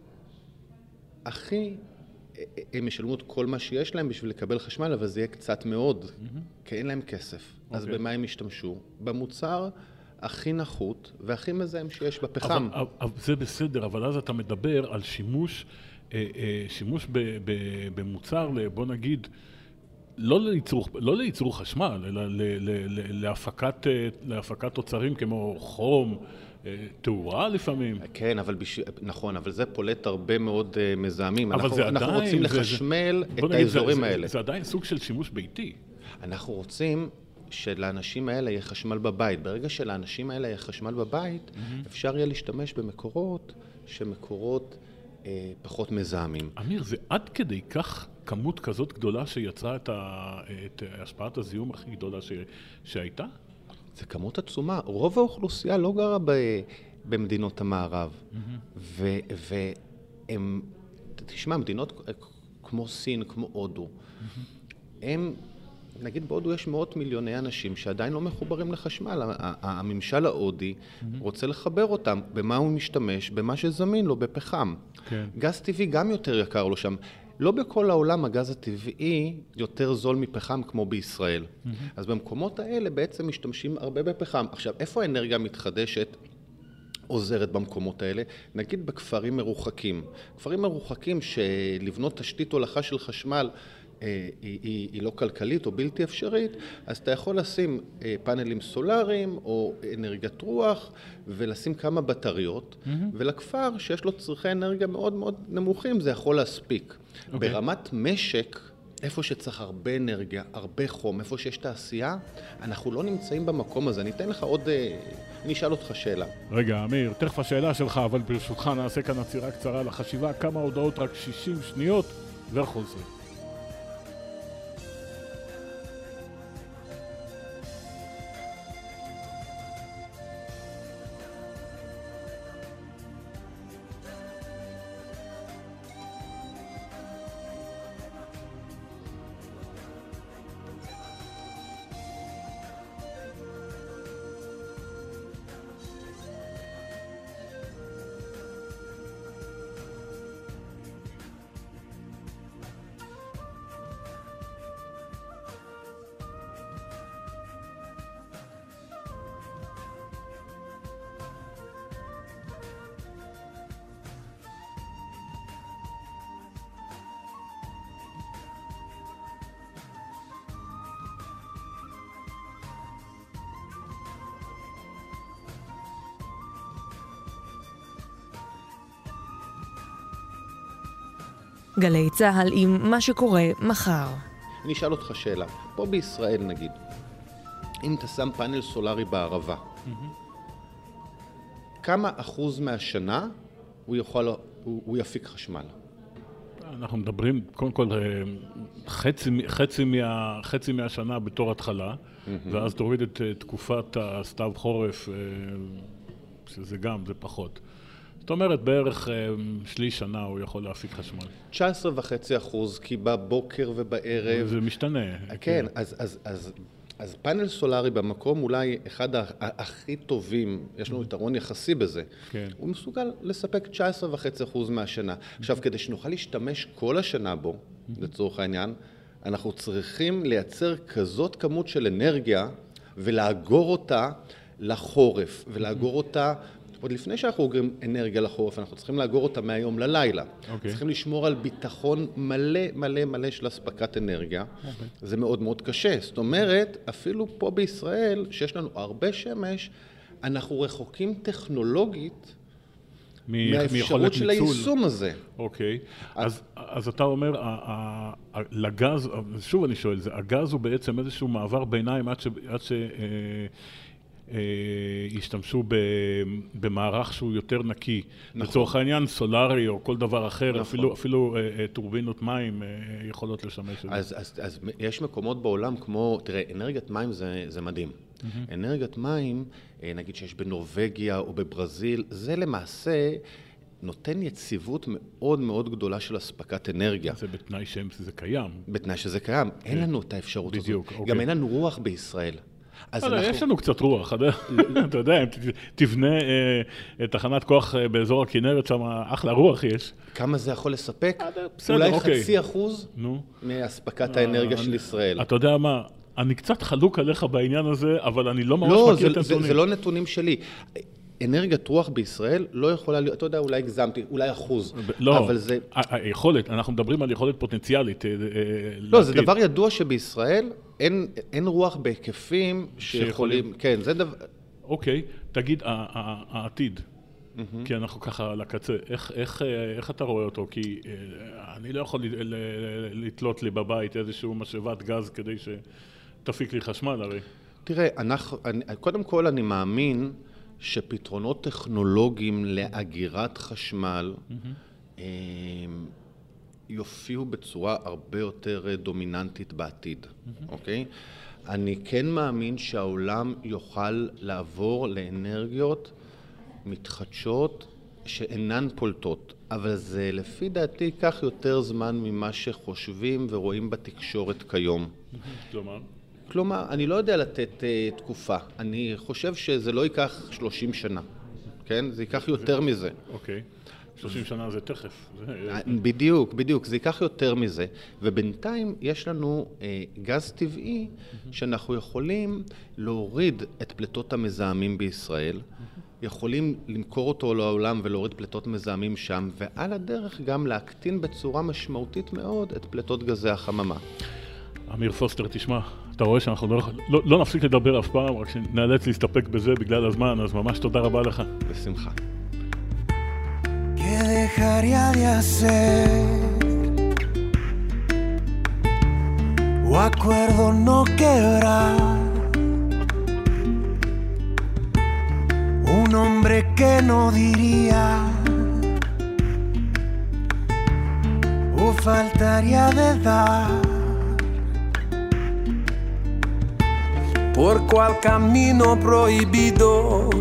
הכי, הם ישלמו את כל מה שיש להם בשביל לקבל חשמל, אבל זה יהיה קצת מאוד, mm-hmm. כי אין להם כסף. Okay. אז במה הם ישתמשו? במוצר הכי נחות והכי מזהם שיש בפחם. אבל, אבל, זה בסדר, אבל אז אתה מדבר על שימוש, אה, אה, שימוש ב, ב, במוצר, בוא נגיד, לא לייצור, לא לייצור חשמל, אלא ל, ל, ל, להפקת, להפקת תוצרים כמו חום, תאורה לפעמים. כן, אבל בש... נכון, אבל זה פולט הרבה מאוד uh, מזהמים. אנחנו, עדיין, אנחנו רוצים זה, לחשמל זה, את האזורים זה, האלה. זה, זה עדיין סוג של שימוש ביתי. אנחנו רוצים שלאנשים האלה יהיה חשמל בבית. ברגע שלאנשים האלה יהיה חשמל בבית, mm-hmm. אפשר יהיה להשתמש במקורות שמקורות אה, פחות מזהמים. אמיר, זה עד כדי כך כמות כזאת גדולה שיצרה את, ה... את השפעת הזיהום הכי גדולה ש... שהייתה? זה כמות עצומה. רוב האוכלוסייה לא גרה ב... במדינות המערב. Mm-hmm. והם, תשמע, מדינות כמו סין, כמו הודו, mm-hmm. הם, נגיד בהודו יש מאות מיליוני אנשים שעדיין לא מחוברים לחשמל. הממשל ההודי mm-hmm. רוצה לחבר אותם. במה הוא משתמש? במה שזמין לו, בפחם. כן. גז טבעי גם יותר יקר לו שם. לא בכל העולם הגז הטבעי יותר זול מפחם כמו בישראל. Mm-hmm. אז במקומות האלה בעצם משתמשים הרבה בפחם. עכשיו, איפה האנרגיה המתחדשת עוזרת במקומות האלה? נגיד בכפרים מרוחקים. כפרים מרוחקים שלבנות תשתית הולכה של חשמל היא, היא, היא לא כלכלית או בלתי אפשרית, אז אתה יכול לשים פאנלים סולאריים או אנרגיית רוח ולשים כמה בטריות, mm-hmm. ולכפר שיש לו צרכי אנרגיה מאוד מאוד נמוכים זה יכול להספיק. Okay. ברמת משק, איפה שצריך הרבה אנרגיה, הרבה חום, איפה שיש תעשייה, אנחנו לא נמצאים במקום הזה. אני אתן לך עוד, אני אשאל אותך שאלה. רגע, אמיר, תכף השאלה שלך, אבל ברשותך נעשה כאן עצירה קצרה לחשיבה, כמה הודעות, רק שישים שניות וחוזרים. גלי צהל עם מה שקורה מחר. אני אשאל אותך שאלה. פה בישראל נגיד, אם אתה שם פאנל סולארי בערבה, כמה אחוז מהשנה הוא יכול, הוא, הוא יפיק חשמל? אנחנו מדברים, קודם כל, חצי, חצי, מה, חצי מהשנה בתור התחלה, ואז תוריד את תקופת הסתיו חורף, שזה גם, זה פחות. זאת אומרת, בערך שליש שנה הוא יכול להפיק חשמל. תשע עשרה וחצי אחוז, כי בבוקר ובערב... זה משתנה. כן, אז, אז, אז, אז פאנל סולארי במקום אולי אחד הכי טובים, יש לנו יתרון יחסי בזה. כן. הוא מסוגל לספק תשע עשרה וחצי אחוז מהשנה. עכשיו, כדי שנוכל להשתמש כל השנה בו, לצורך העניין, אנחנו צריכים לייצר כזאת כמות של אנרגיה, ולאגור אותה לחורף, ולאגור אותה... עוד לפני שאנחנו אוגרים אנרגיה לחורף, אנחנו צריכים לאגור אותה מהיום ללילה. Okay. צריכים לשמור על ביטחון מלא מלא מלא של הספקת אנרגיה. Okay. זה מאוד מאוד קשה. זאת אומרת, אפילו פה בישראל, שיש לנו הרבה שמש, אנחנו רחוקים טכנולוגית מהאפשרות של היישום הזה. אוקיי. אז, אז אתה אומר, לגז, שוב אני שואל, הגז הוא בעצם איזשהו מעבר ביניים עד ש... עד ש ישתמשו במערך שהוא יותר נקי. לצורך העניין סולארי או כל דבר אחר, אפילו, אפילו טורבינות מים יכולות לשמש. אז, אז, אז יש מקומות בעולם כמו, תראה, אנרגיית מים זה, זה מדהים. אנרגיית מים, נגיד שיש בנורווגיה או בברזיל, זה למעשה נותן יציבות מאוד מאוד גדולה של הספקת אנרגיה. זה בתנאי שזה קיים. בתנאי שזה קיים. אין לנו את האפשרות הזאת. גם אין לנו רוח בישראל. יש לנו קצת רוח, אתה יודע, אם תבנה תחנת כוח באזור הכנרת, שם אחלה רוח יש. כמה זה יכול לספק? אולי חצי אחוז מהספקת האנרגיה של ישראל. אתה יודע מה, אני קצת חלוק עליך בעניין הזה, אבל אני לא ממש מכיר את הנתונים. זה לא נתונים שלי. אנרגיית רוח בישראל לא יכולה להיות, אתה יודע, אולי הגזמתי, אולי אחוז, לא, אבל זה... היכולת, אנחנו מדברים על יכולת פוטנציאלית. לא, זה דבר ידוע שבישראל אין, אין רוח בהיקפים שיכולים, כן, זה דבר... אוקיי, תגיד, העתיד, כי אנחנו ככה על הקצה, איך, איך, איך אתה רואה אותו? כי אני לא יכול לתלות לי בבית איזשהו משאבת גז כדי שתפיק לי חשמל, הרי. תראה, אנחנו, קודם כל אני מאמין שפתרונות טכנולוגיים לאגירת חשמל mm-hmm. יופיעו בצורה הרבה יותר דומיננטית בעתיד, mm-hmm. אוקיי? אני כן מאמין שהעולם יוכל לעבור לאנרגיות מתחדשות שאינן פולטות, אבל זה לפי דעתי ייקח יותר זמן ממה שחושבים ורואים בתקשורת כיום. Mm-hmm. כלומר? כלומר, אני לא יודע לתת uh, תקופה. אני חושב שזה לא ייקח שלושים שנה, כן? זה ייקח יותר מזה. אוקיי. שלושים שנה זה תכף. בדיוק, בדיוק. זה ייקח יותר מזה. ובינתיים יש לנו אה, גז טבעי שאנחנו יכולים להוריד את פליטות המזהמים בישראל, יכולים למכור אותו לעולם ולהוריד פליטות מזהמים שם, ועל הדרך גם להקטין בצורה משמעותית מאוד את פליטות גזי החממה. אמיר פוסטר, תשמע, אתה רואה שאנחנו לא, לא, לא נפסיק לדבר אף פעם, רק שנאלץ להסתפק בזה בגלל הזמן, אז ממש תודה רבה לך. בשמחה. ¿Qué dejaría de hacer? O acuerdo no quebrar. Un hombre que no diría o faltaría de dar. Por cual camino prohibido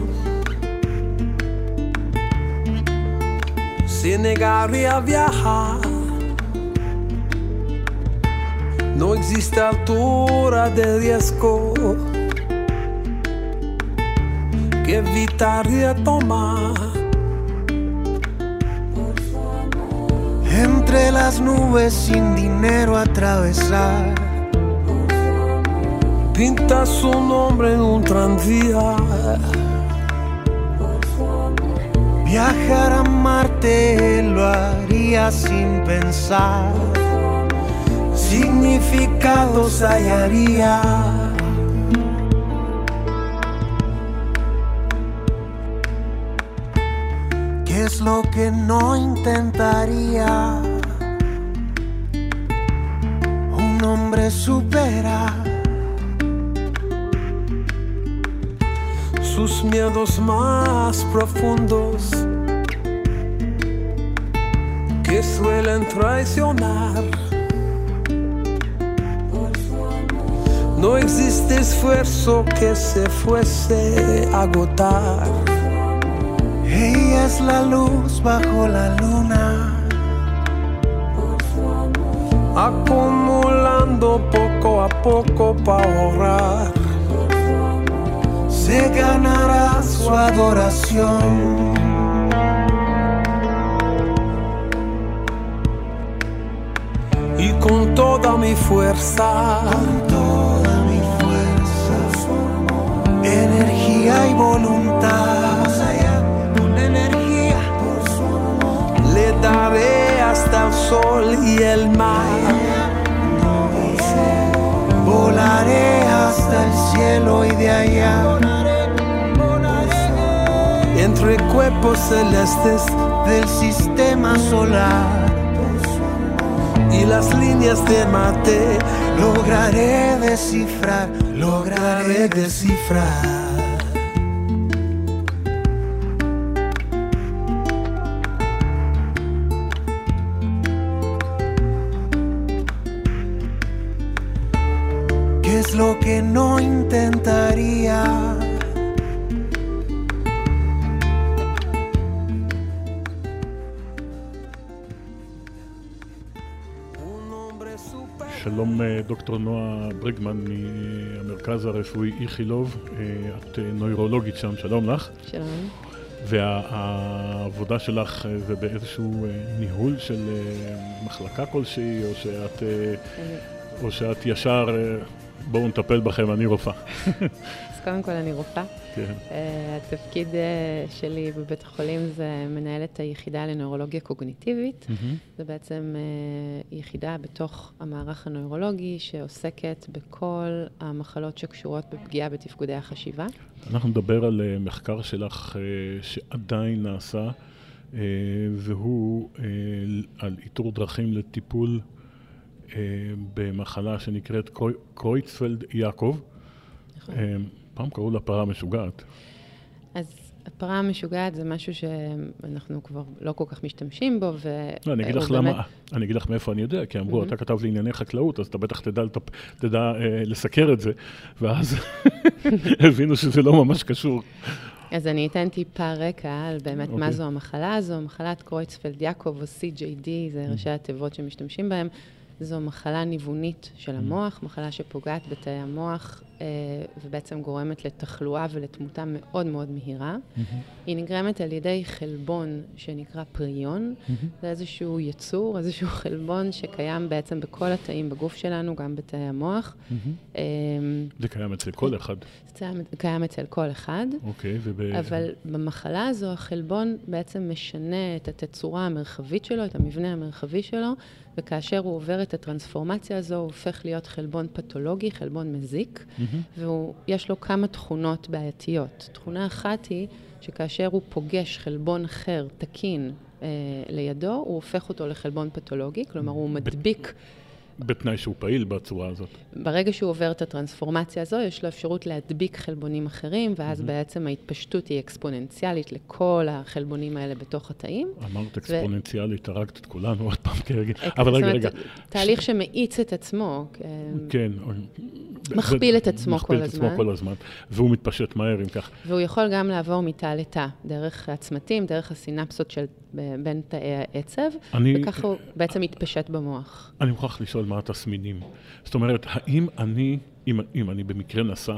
se negaría a viajar. No existe altura de riesgo que evitaría tomar. Entre las nubes sin dinero atravesar. Pinta su nombre en un tranvía. Viajar a Marte lo haría sin pensar. Significados hallaría. ¿Qué es lo que no intentaría? Un hombre supera sus miedos más profundos que suelen traicionar. No existe esfuerzo que se fuese a agotar. Ella es la luz bajo la luna, acumulando poco a poco para ahorrar. Se ganará su adoración. Y con toda mi fuerza, con toda mi fuerza, energía y voluntad, con energía, por su amor, le daré hasta el sol y el mar. Volaré hasta el cielo y de allá, entre cuerpos celestes del sistema solar y las líneas de Marte, lograré descifrar, lograré descifrar. ¿Qué es lo que no intentaría? שלום דוקטור נועה בריגמן מהמרכז הרפואי איכילוב, את נוירולוגית שם, שלום לך. שלום. והעבודה שלך זה באיזשהו ניהול של מחלקה כלשהי, או שאת, או שאת ישר, בואו נטפל בכם, אני רופאה. אז קודם כל אני רופאה. כן. התפקיד שלי בבית החולים זה מנהלת היחידה לנוירולוגיה קוגניטיבית. זה בעצם יחידה בתוך המערך הנוירולוגי שעוסקת בכל המחלות שקשורות בפגיעה בתפקודי החשיבה. אנחנו נדבר על מחקר שלך שעדיין נעשה, והוא על איתור דרכים לטיפול במחלה שנקראת קרויצפלד-יעקב. נכון. פעם קראו לה פרה משוגעת. אז הפרה המשוגעת זה משהו שאנחנו כבר לא כל כך משתמשים בו, ו... לא, אני אגיד לך למה, אני אגיד לך מאיפה אני יודע, כי אמרו, אתה כתב לי ענייני חקלאות, אז אתה בטח תדע, תדע לסקר את זה, ואז הבינו שזה לא ממש קשור. אז אני אתן טיפה רקע על באמת מה זו המחלה הזו. מחלת קרויצפלד-יעקב או סי ג'יי די, זה ראשי התיבות שמשתמשים בהם. זו מחלה ניוונית של המוח, מחלה שפוגעת בתאי המוח, ובעצם גורמת לתחלואה ולתמותה מאוד מאוד מהירה. היא נגרמת על ידי חלבון שנקרא פריון. זה איזשהו יצור, איזשהו חלבון שקיים בעצם בכל התאים בגוף שלנו, גם בתאי המוח. זה קיים אצל כל אחד. זה קיים אצל כל אחד. אוקיי, וב... אבל במחלה הזו החלבון בעצם משנה את התצורה המרחבית שלו, את המבנה המרחבי שלו, וכאשר הוא עובר את הטרנספורמציה הזו, הוא הופך להיות חלבון פתולוגי, חלבון מזיק, ויש לו כמה תכונות בעייתיות. תכונה אחת היא שכאשר הוא פוגש חלבון אחר, תקין, אה, לידו, הוא הופך אותו לחלבון פתולוגי, כלומר הוא מדביק... בתנאי שהוא פעיל בצורה הזאת. ברגע שהוא עובר את הטרנספורמציה הזו, יש לו אפשרות להדביק חלבונים אחרים, ואז mm-hmm. בעצם ההתפשטות היא אקספוננציאלית לכל החלבונים האלה בתוך התאים. אמרת אקספוננציאלית, ו... הרגת את כולנו עוד פעם כרגע. אבל רגע, רגע. תהליך שמאיץ את עצמו. כן. מכפיל את עצמו כל הזמן. מכפיל את עצמו כל הזמן, והוא מתפשט מהר, אם כך. והוא יכול גם לעבור מתא לתא, דרך הצמתים, דרך הסינפסות של בין תאי העצב, וככה הוא בעצם מתפשט במוח. אני מוכרח לשאול מה התסמינים. זאת אומרת, האם אני, אם, אם אני במקרה נסע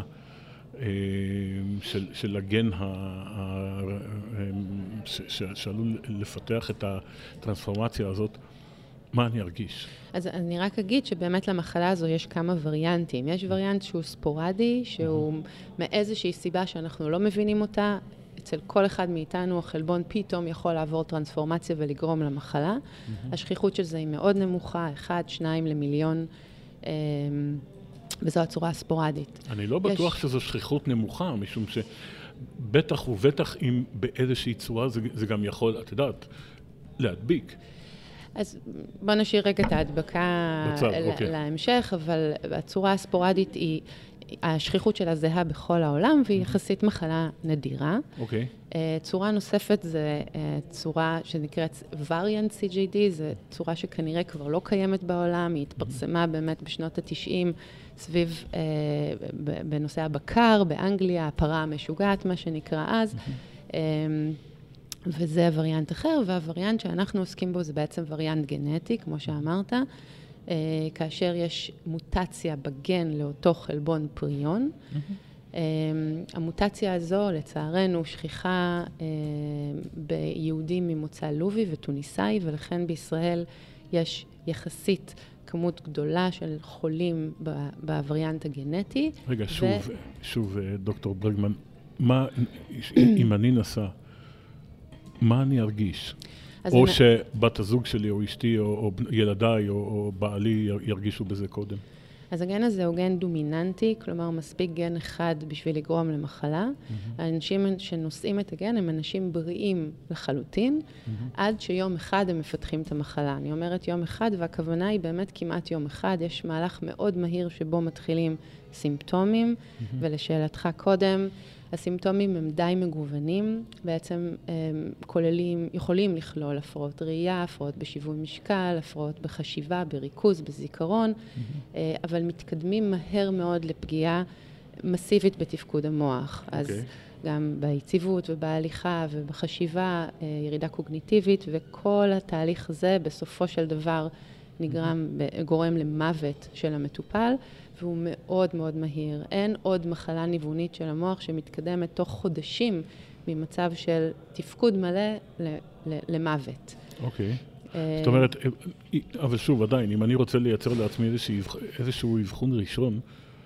של, של הגן ה, ה, ש, ש, שעלול לפתח את הטרנספורמציה הזאת, מה אני ארגיש? אז אני רק אגיד שבאמת למחלה הזו יש כמה וריאנטים. יש וריאנט שהוא ספורדי, שהוא מאיזושהי סיבה שאנחנו לא מבינים אותה, אצל כל אחד מאיתנו החלבון פתאום יכול לעבור טרנספורמציה ולגרום למחלה. Mm-hmm. השכיחות של זה היא מאוד נמוכה, אחד, שניים למיליון, אה, וזו הצורה הספורדית. אני לא בטוח יש... שזו שכיחות נמוכה, משום שבטח ובטח אם באיזושהי צורה זה, זה גם יכול, את יודעת, להדביק. אז בוא נשאיר רגע את ההדבקה בצד, ל- אוקיי. להמשך, אבל הצורה הספורדית היא... השכיחות שלה זהה בכל העולם, והיא יחסית מחלה נדירה. אוקיי. צורה נוספת זה צורה שנקראת variant סי ג'יי די, זו צורה שכנראה כבר לא קיימת בעולם, היא התפרסמה באמת בשנות ה-תשעים סביב, בנושא הבקר, באנגליה, הפרה המשוגעת, מה שנקרא אז. וזה וריאנט אחר, והווריאנט שאנחנו עוסקים בו זה בעצם וריאנט גנטי, כמו שאמרת. Uh, כאשר יש מוטציה בגן לאותו חלבון פריון. Mm-hmm. Uh, המוטציה הזו, לצערנו, שכיחה uh, ביהודים ממוצא לובי וטוניסאי, ולכן בישראל יש יחסית כמות גדולה של חולים בווריאנט הגנטי. רגע, ו... שוב, שוב, דוקטור ברגמן, מה, אם אני נסע, מה אני ארגיש? או אני... שבת הזוג שלי, או אשתי, או, או ילדיי, או, או בעלי ירגישו בזה קודם. אז הגן הזה הוא גן דומיננטי, כלומר מספיק גן אחד בשביל לגרום למחלה. Mm-hmm. האנשים שנושאים את הגן הם אנשים בריאים לחלוטין, mm-hmm. עד שיום אחד הם מפתחים את המחלה. אני אומרת יום אחד, והכוונה היא באמת כמעט יום אחד. יש מהלך מאוד מהיר שבו מתחילים סימפטומים, mm-hmm. ולשאלתך קודם, הסימפטומים הם די מגוונים, בעצם הם כוללים, יכולים לכלול הפרעות ראייה, הפרעות בשיווי משקל, הפרעות בחשיבה, בריכוז, בזיכרון, mm-hmm. אבל מתקדמים מהר מאוד לפגיעה מסיבית בתפקוד המוח. Okay. אז גם ביציבות ובהליכה ובחשיבה, ירידה קוגניטיבית, וכל התהליך הזה בסופו של דבר נגרם, mm-hmm. גורם למוות של המטופל, והוא מאוד מאוד מהיר. אין עוד מחלה ניוונית של המוח שמתקדמת תוך חודשים ממצב של תפקוד מלא ל- ל- למוות. אוקיי. זאת אומרת, אבל שוב, עדיין, אם אני רוצה לייצר לעצמי איזשהו אבחון ראשון,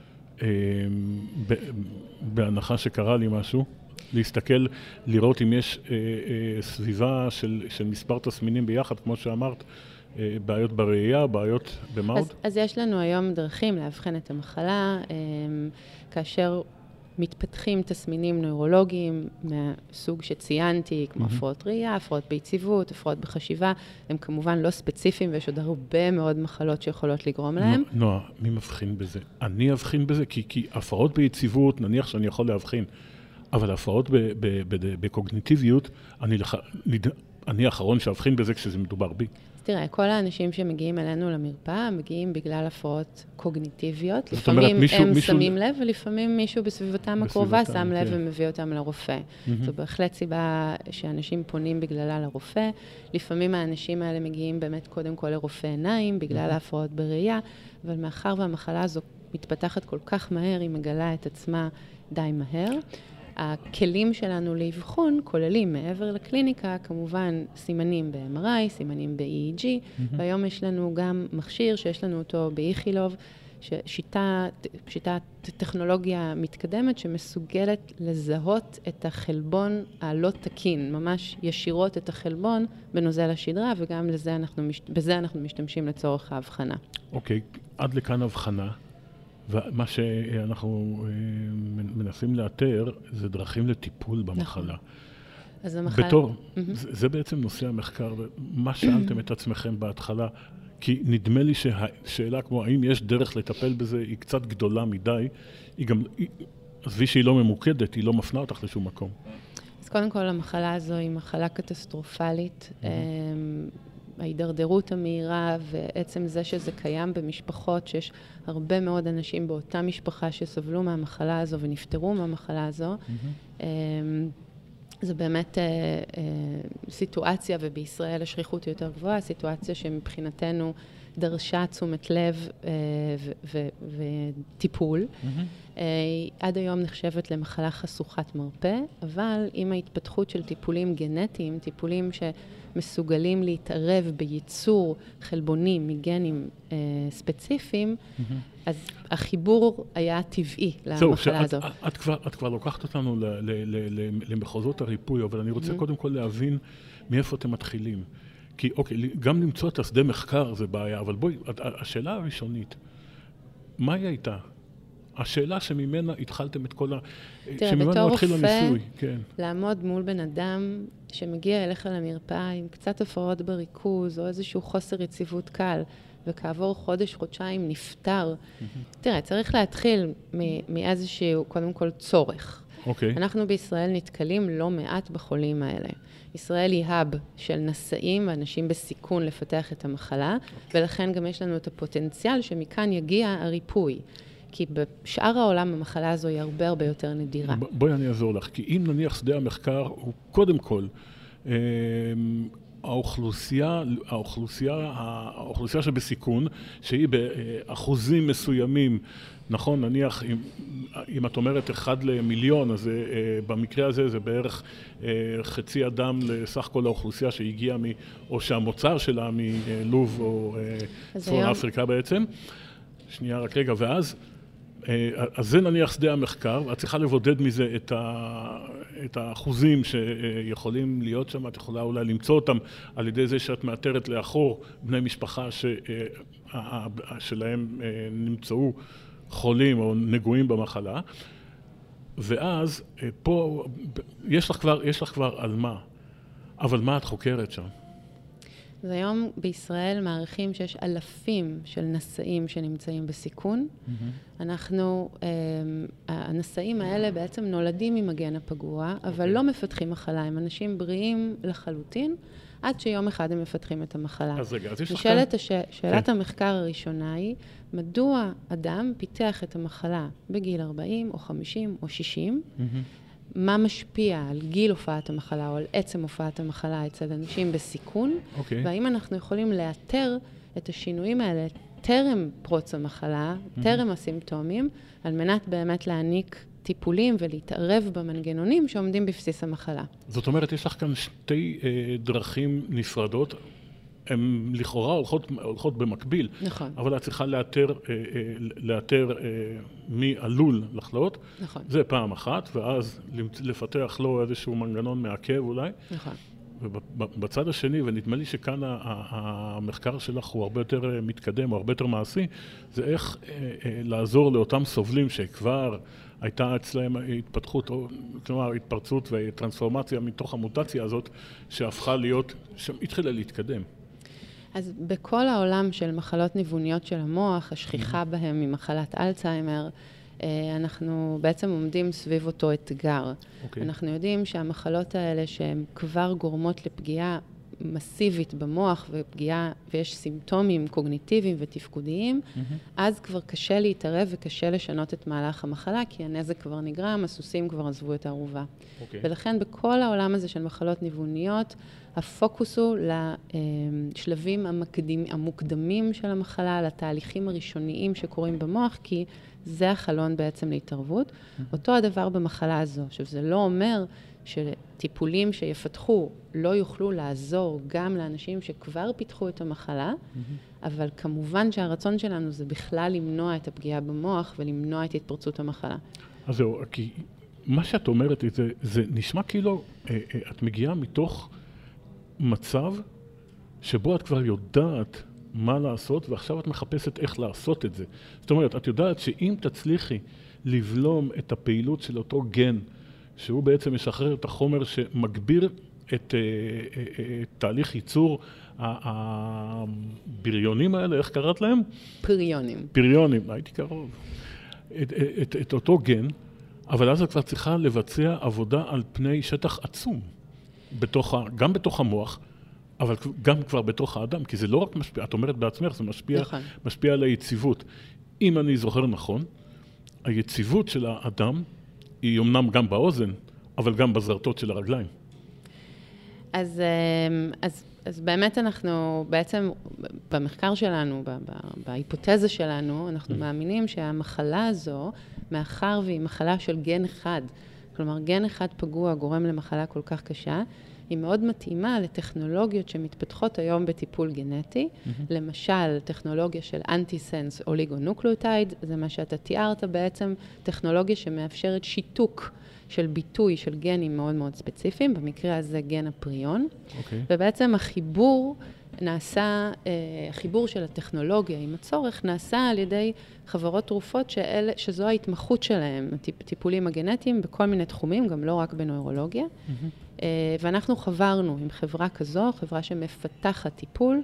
בהנחה שקרה לי משהו, להסתכל, לראות אם יש סביבה של מספר תסמינים ביחד, כמו שאמרת, בעיות בראייה, בעיות במה עוד? אז, אז יש לנו היום דרכים להבחן את המחלה, כאשר מתפתחים תסמינים נוירולוגיים מהסוג שציינתי, כמו הפרעות ראייה, הפרעות ביציבות, הפרעות בחשיבה, הם כמובן לא ספציפיים, ויש עוד הרבה מאוד מחלות שיכולות לגרום להם. נועה, מי מבחין בזה? אני אבחין בזה, כי, כי הפרעות ביציבות, נניח שאני יכול להבחין, אבל הפרעות בקוגניטיביות, אני לח... אני האחרון שאבחין בזה כשזה מדובר בי. תראה, כל האנשים שמגיעים אלינו למרפאה, מגיעים בגלל הפרעות קוגניטיביות. לפעמים אומרת, מישהו, הם מישהו... שמים מישהו... לב, ולפעמים מישהו בסביבתם הקרובה שם לב כן. ומביא אותם לרופא. Mm-hmm. זו בהחלט סיבה שאנשים פונים בגללה לרופא. לפעמים האנשים האלה מגיעים באמת קודם כל לרופא עיניים, בגלל mm-hmm. ההפרעות בראייה, אבל מאחר והמחלה הזו מתפתחת כל כך מהר, היא מגלה את עצמה די מהר. הכלים שלנו לאבחון כוללים מעבר לקליניקה, כמובן סימנים ב-אם אר איי, סימנים ב-אי אי ג'י, mm-hmm. והיום יש לנו גם מכשיר שיש לנו אותו באיכילוב, שיטה, שיטה טכנולוגיה מתקדמת שמסוגלת לזהות את החלבון הלא תקין, ממש ישירות את החלבון בנוזל השדרה, וגם לזה אנחנו, בזה אנחנו משתמשים לצורך ההבחנה. אוקיי, okay, עד לכאן הבחנה. ומה שאנחנו מנסים לאתר זה דרכים לטיפול במחלה. אז המחלה... בתור, זה, זה בעצם נושא המחקר, מה שאלתם את עצמכם בהתחלה? כי נדמה לי שהשאלה כמו האם יש דרך לטפל בזה היא קצת גדולה מדי, היא גם, עזבי שהיא לא ממוקדת, היא לא מפנה אותך לשום מקום. אז קודם כל המחלה הזו היא מחלה קטסטרופלית, ההידרדרות המהירה ועצם זה שזה קיים במשפחות, שיש הרבה מאוד אנשים באותה משפחה שסבלו מהמחלה הזו ונפטרו מהמחלה הזו. Mm-hmm. זה באמת סיטואציה, ובישראל השכיחות יותר גבוהה, סיטואציה שמבחינתנו דרשה תשומת לב וטיפול. Mm-hmm. עד היום נחשבת למחלה חשוכת מרפא, אבל עם ההתפתחות של טיפולים גנטיים, טיפולים שמסוגלים להתערב בייצור חלבונים מגנים אה, ספציפיים, mm-hmm. אז החיבור היה טבעי למחלה הזו. את, את, כבר, את כבר לוקחת אותנו ל, ל, ל, ל, למחוזות הריפוי, אבל אני רוצה mm-hmm. קודם כל להבין מאיפה אתם מתחילים. כי אוקיי, גם למצוא את השדה מחקר זה בעיה, אבל בואי, השאלה הראשונית, מה היא הייתה? השאלה שממנה התחלתם את כל ה... תראה, בתור רופא, כן. לעמוד מול בן אדם שמגיע אליך למרפאה עם קצת הפרעות בריכוז, או איזשהו חוסר יציבות קל, וכעבור חודש, חודשיים נפטר. Mm-hmm. תראה, צריך להתחיל מ- מאיזשהו, קודם כל, צורך. אוקיי. אנחנו בישראל נתקלים לא מעט בחולים האלה. ישראל היא האב של נשאים ואנשים בסיכון לפתח את המחלה, okay. ולכן גם יש לנו את הפוטנציאל שמכאן יגיע הריפוי. כי בשאר העולם המחלה הזו היא הרבה הרבה יותר נדירה. בואי אני אעזור לך, כי אם נניח שדה המחקר הוא קודם כל, אה, האוכלוסייה, האוכלוסייה, האוכלוסייה שבסיכון, שהיא באחוזים מסוימים, נכון, נניח, אם, אם את אומרת אחד למיליון, אז אה, במקרה הזה זה בערך אה, חצי אדם לסך כל האוכלוסייה שהגיעה, מ, או שהמוצר שלה מלוב או אה, צפון היום... אפריקה בעצם. שנייה, רק רגע, ואז, אז זה נניח שדה המחקר, ואת צריכה לבודד מזה את, ה, את האחוזים שיכולים להיות שם, את יכולה אולי למצוא אותם על ידי זה שאת מאתרת לאחור בני משפחה ש, שלהם נמצאו חולים או נגועים במחלה, ואז פה יש לך כבר, יש לך כבר על מה, אבל מה את חוקרת שם? אז היום בישראל מעריכים שיש אלפים של נשאים שנמצאים בסיכון. Mm-hmm. אנחנו, הנשאים האלה בעצם נולדים עם הגן הפגוע, okay. אבל לא מפתחים מחלה. הם אנשים בריאים לחלוטין, עד שיום אחד הם מפתחים את המחלה. אז רגע, אז יש לך... שאלת, הש... שאלת okay. המחקר הראשונה היא, מדוע אדם פיתח את המחלה בגיל ארבעים או חמישים או שישים, mm-hmm. מה משפיע על גיל הופעת המחלה או על עצם הופעת המחלה אצל אנשים בסיכון, okay. והאם אנחנו יכולים לאתר את השינויים האלה טרם פרוץ המחלה, mm-hmm. טרם הסימפטומים, על מנת באמת להעניק טיפולים ולהתערב במנגנונים שעומדים בבסיס המחלה. זאת אומרת, יש לך כאן שתי אה, דרכים נפרדות, הן לכאורה הולכות, הולכות במקביל, נכון. אבל את צריכה לאתר, אה, אה, לאתר אה, מי עלול לחלות, נכון. זה פעם אחת, ואז לפתח לו איזשהו מנגנון מעכב אולי. נכון. ובצד השני, ונדמה לי שכאן המחקר שלך הוא הרבה יותר מתקדם, הוא הרבה יותר מעשי, זה איך אה, אה, לעזור לאותם סובלים שכבר הייתה אצלהם התפתחות, כלומר התפרצות וטרנספורמציה מתוך המוטציה הזאת, שהפכה להיות, שהתחילה להתקדם. אז בכל העולם של מחלות ניווניות של המוח, השכיחה בהם ממחלת אלצהיימר, אנחנו בעצם עומדים סביב אותו אתגר. Okay. אנחנו יודעים שהמחלות האלה שהן כבר גורמות לפגיעה מסיבית במוח ופגיעה, ויש סימפטומים קוגניטיביים ותפקודיים, mm-hmm. אז כבר קשה להתערב וקשה לשנות את מהלך המחלה, כי הנזק כבר נגרם, הסוסים כבר עזבו את הערובה. Okay. ולכן בכל העולם הזה של מחלות ניווניות, הפוקוס הוא לשלבים המקדים, המוקדמים של המחלה, לתהליכים הראשוניים שקורים במוח, כי זה החלון בעצם להתערבות. Mm-hmm. אותו הדבר במחלה הזו. עכשיו, זה לא אומר שטיפולים שיפתחו לא יוכלו לעזור גם לאנשים שכבר פיתחו את המחלה, mm-hmm. אבל כמובן שהרצון שלנו זה בכלל למנוע את הפגיעה במוח ולמנוע את התפרצות המחלה. אז זהו, כי מה שאת אומרת, זה, זה נשמע כאילו אה, אה, את מגיעה מתוך מצב שבו את כבר יודעת מה לעשות, ועכשיו את מחפשת איך לעשות את זה. זאת אומרת, את יודעת שאם תצליחי לבלום את הפעילות של אותו גן, שהוא בעצם משחרר את החומר שמגביר את, אה, אה, אה, תהליך ייצור הבריונים האלה, איך קראת להם? פריונים. פריונים, הייתי קרוב. את, את, את אותו גן, אבל אז את כבר צריכה לבצע עבודה על פני שטח עצום, בתוך, גם בתוך המוח, אבל גם כבר בתוך האדם, כי זה לא רק משפיע, את אומרת בעצמך, זה משפיע, נכון. משפיע על היציבות. אם אני זוכר נכון, היציבות של האדם היא אומנם גם באוזן, אבל גם בזרטות של הרגליים. אז, אז, אז באמת אנחנו, בעצם במחקר שלנו, בהיפותזה שלנו, אנחנו מאמינים שהמחלה הזו, מאחר והיא מחלה של גן אחד, כלומר גן אחד פגוע גורם למחלה כל כך קשה, היא מאוד מתאימה לטכנולוגיות שמתפתחות היום בטיפול גנטי, mm-hmm. למשל, טכנולוגיה של אנטי-סנס אוליגונוקלאוטייד, זה מה שאתה תיארת בעצם, טכנולוגיה שמאפשרת שיתוק של ביטוי של גנים מאוד מאוד ספציפיים, במקרה הזה גן הפריון, okay. ובעצם החיבור נעשה, החיבור של הטכנולוגיה עם הצורך נעשה על ידי חברות תרופות שאלה, שזו ההתמחות שלהם, הטיפולים הגנטיים בכל מיני תחומים, גם לא רק בנוירולוגיה. Mm-hmm. ואנחנו חברנו עם חברה כזו, חברה שמפתחת טיפול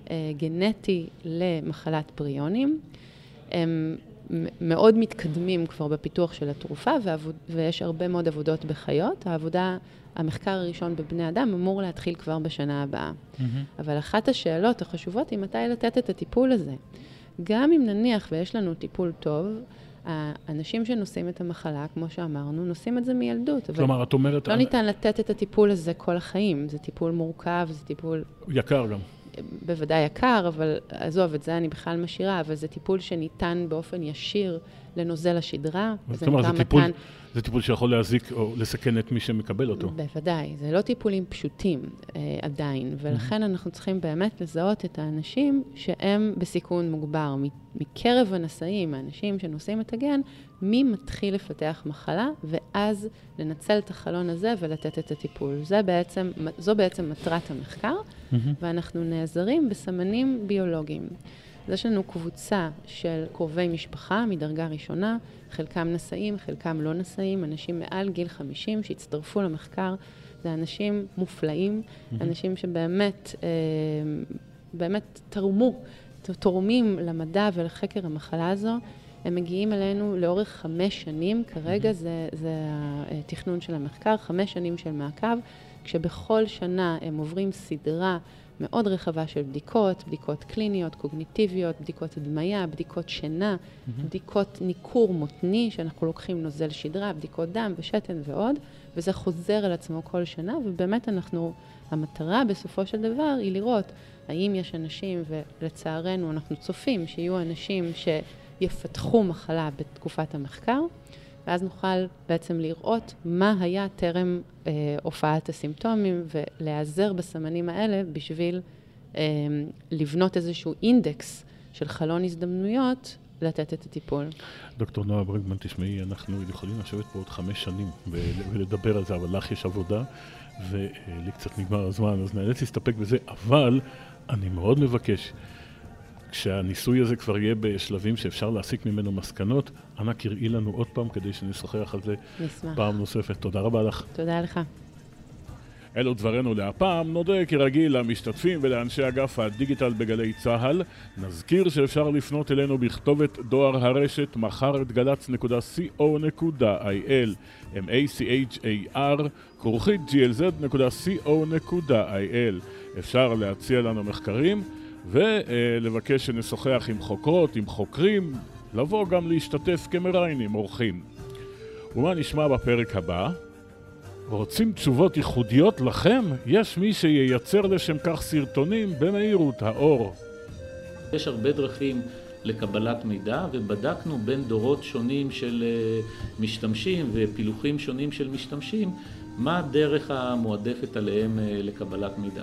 גנטי למחלת פריונים. הם מאוד מתקדמים כבר בפיתוח של התרופה, ועבוד, ויש הרבה מאוד עבודות בחיות. העבודה, המחקר הראשון בבני אדם אמור להתחיל כבר בשנה הבאה. Mm-hmm. אבל אחת השאלות החשובות היא מתי לתת את הטיפול הזה. גם אם נניח ויש לנו טיפול טוב, האנשים שנושאים את המחלה, כמו שאמרנו, נושאים את זה מילדות. כלומר, את אומרת... לא ניתן לתת את הטיפול הזה כל החיים. זה טיפול מורכב, זה טיפול... יקר גם. בוודאי יקר, אבל עזוב, את זה אני בכלל משאירה, אבל זה טיפול שניתן באופן ישיר לנוזל השדרה. זאת אומרת, זה טיפול, זה טיפול שיכול להזיק או לסכן את מי שמקבל אותו. בוודאי, זה לא טיפולים פשוטים אה, עדיין, ולכן אנחנו צריכים באמת לזהות את האנשים שהם בסיכון מוגבר. מקרב הנשאים, האנשים שנושאים את הגן, מי מתחיל לפתח מחלה, ואז לנצל את החלון הזה ולתת את הטיפול. זה בעצם, זו בעצם מטרת המחקר, ואנחנו נעזרים בסמנים ביולוגיים. אז יש לנו קבוצה של קרובי משפחה מדרגה ראשונה, חלקם נשאים, חלקם לא נשאים, אנשים מעל גיל חמישים שהצטרפו למחקר, זה אנשים מופלאים, mm-hmm. אנשים שבאמת אה, באמת תרמו, תורמים למדע ולחקר המחלה הזו, הם מגיעים אלינו לאורך חמש שנים, כרגע mm-hmm. זה, זה התכנון של המחקר, חמש שנים של מעקב, כשבכל שנה הם עוברים סדרה מאוד רחבה של בדיקות, בדיקות קליניות, קוגניטיביות, בדיקות הדמיה, בדיקות שינה, mm-hmm. בדיקות ניכור מותני, שאנחנו לוקחים נוזל שדרה, בדיקות דם ושתן ועוד, וזה חוזר על עצמו כל שנה, ובאמת אנחנו, המטרה בסופו של דבר היא לראות האם יש אנשים, ולצערנו אנחנו צופים שיהיו אנשים שיפתחו מחלה בתקופת המחקר, ואז נוכל בעצם לראות מה היה טרם אה, הופעת הסימפטומים, ולהיעזר בסמנים האלה בשביל אה, לבנות איזשהו אינדקס של חלון הזדמנויות, לתת את הטיפול. דוקטור נועה ברגמן, תשמעי, אנחנו יכולים לשבת פה עוד חמש שנים ולדבר על זה, אבל לך יש עבודה, ולי קצת נגמר הזמן, אז נאלץ להסתפק בזה, אבל אני מאוד מבקש, כשהניסוי הזה כבר יהיה בשלבים שאפשר להסיק ממנו מסקנות, אנא קראי לנו עוד פעם כדי שנשוחח על זה נשמח. פעם נוספת. תודה רבה לך. תודה לך. אלו דברנו להפעם, נודה כרגיל למשתתפים ולאנשי אגף הדיגיטל בגלי צהל. נזכיר שאפשר לפנות אלינו בכתובת דואר הרשת מחר את גלץ נקודה סי או נקודה איי אל M A C H A R כרוכית G L Z נקודה סי או נקודה איי אל. אפשר להציע לנו מחקרים ולבקש שנשוחח עם חוקרות, עם חוקרים, לבוא גם להשתתף כמראיינים, אורחים. ומה נשמע בפרק הבא? רוצים תשובות ייחודיות לכם? יש מי שייצר לשם כך סרטונים במהירות האור. יש הרבה דרכים לקבלת מידע, ובדקנו בין דורות שונים של משתמשים ופילוחים שונים של משתמשים, מה הדרך המועדפת עליהם לקבלת מידע.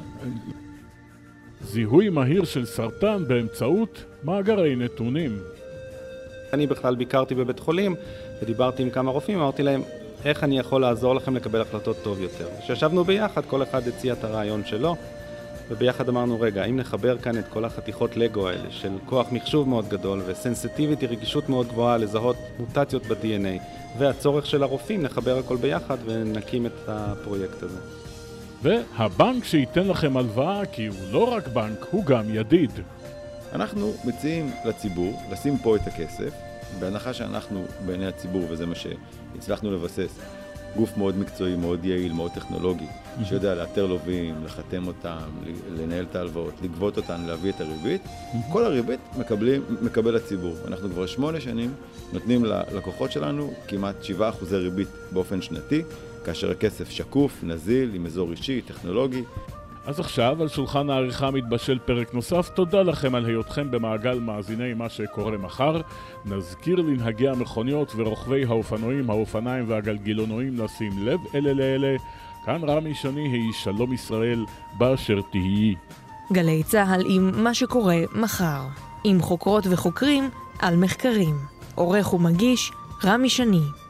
זיהוי מהיר של סרטן באמצעות מאגרי נתונים. אני בכלל ביקרתי בבית חולים ודיברתי עם כמה רופאים, אמרתי להם איך אני יכול לעזור לכם לקבל החלטות טוב יותר. כשישבנו ביחד, כל אחד הציע את הרעיון שלו, וביחד אמרנו, רגע, אם נחבר כאן את כל החתיכות לגו האלה של כוח מחשוב מאוד גדול וסנסיטיביטי, רגישות מאוד גבוהה לזהות מוטציות ב-די אן איי, והצורך של הרופאים, נחבר הכל ביחד ונקים את הפרויקט הזה. והבנק שייתן לכם הלוואה, כי הוא לא רק בנק, הוא גם ידיד. אנחנו מציעים לציבור לשים פה את הכסף, בהנחה שאנחנו בעיני הציבור, וזה מה שהצלחנו לבסס, גוף מאוד מקצועי, מאוד יעיל, מאוד טכנולוגי, שיודע לאתר לווים, לחתם אותם, לנהל את ההלוואות, לגבות אותן, להביא את הריבית. כל הריבית מקבלים, מקבל הציבור. אנחנו כבר שמונה שנים נותנים ללקוחות שלנו כמעט שבעה אחוזי ריבית באופן שנתי, כאשר הכסף שקוף, נזיל, עם אזור אישי, טכנולוגי. אז עכשיו על שולחן העריכה מתבשל פרק נוסף. תודה לכם על היותכם במעגל מאזיני מה שקורה מחר. נזכיר לנהגי המכוניות ורוכבי האופנועים, האופניים והגלגילונועים לשים לב אלה לאלה. כאן רמי שני, היא שלום ישראל באשר תהיי. גלי צהל עם מה שקורה מחר, עם חוקרות וחוקרים על מחקרים. עורך ומגיש רמי שני.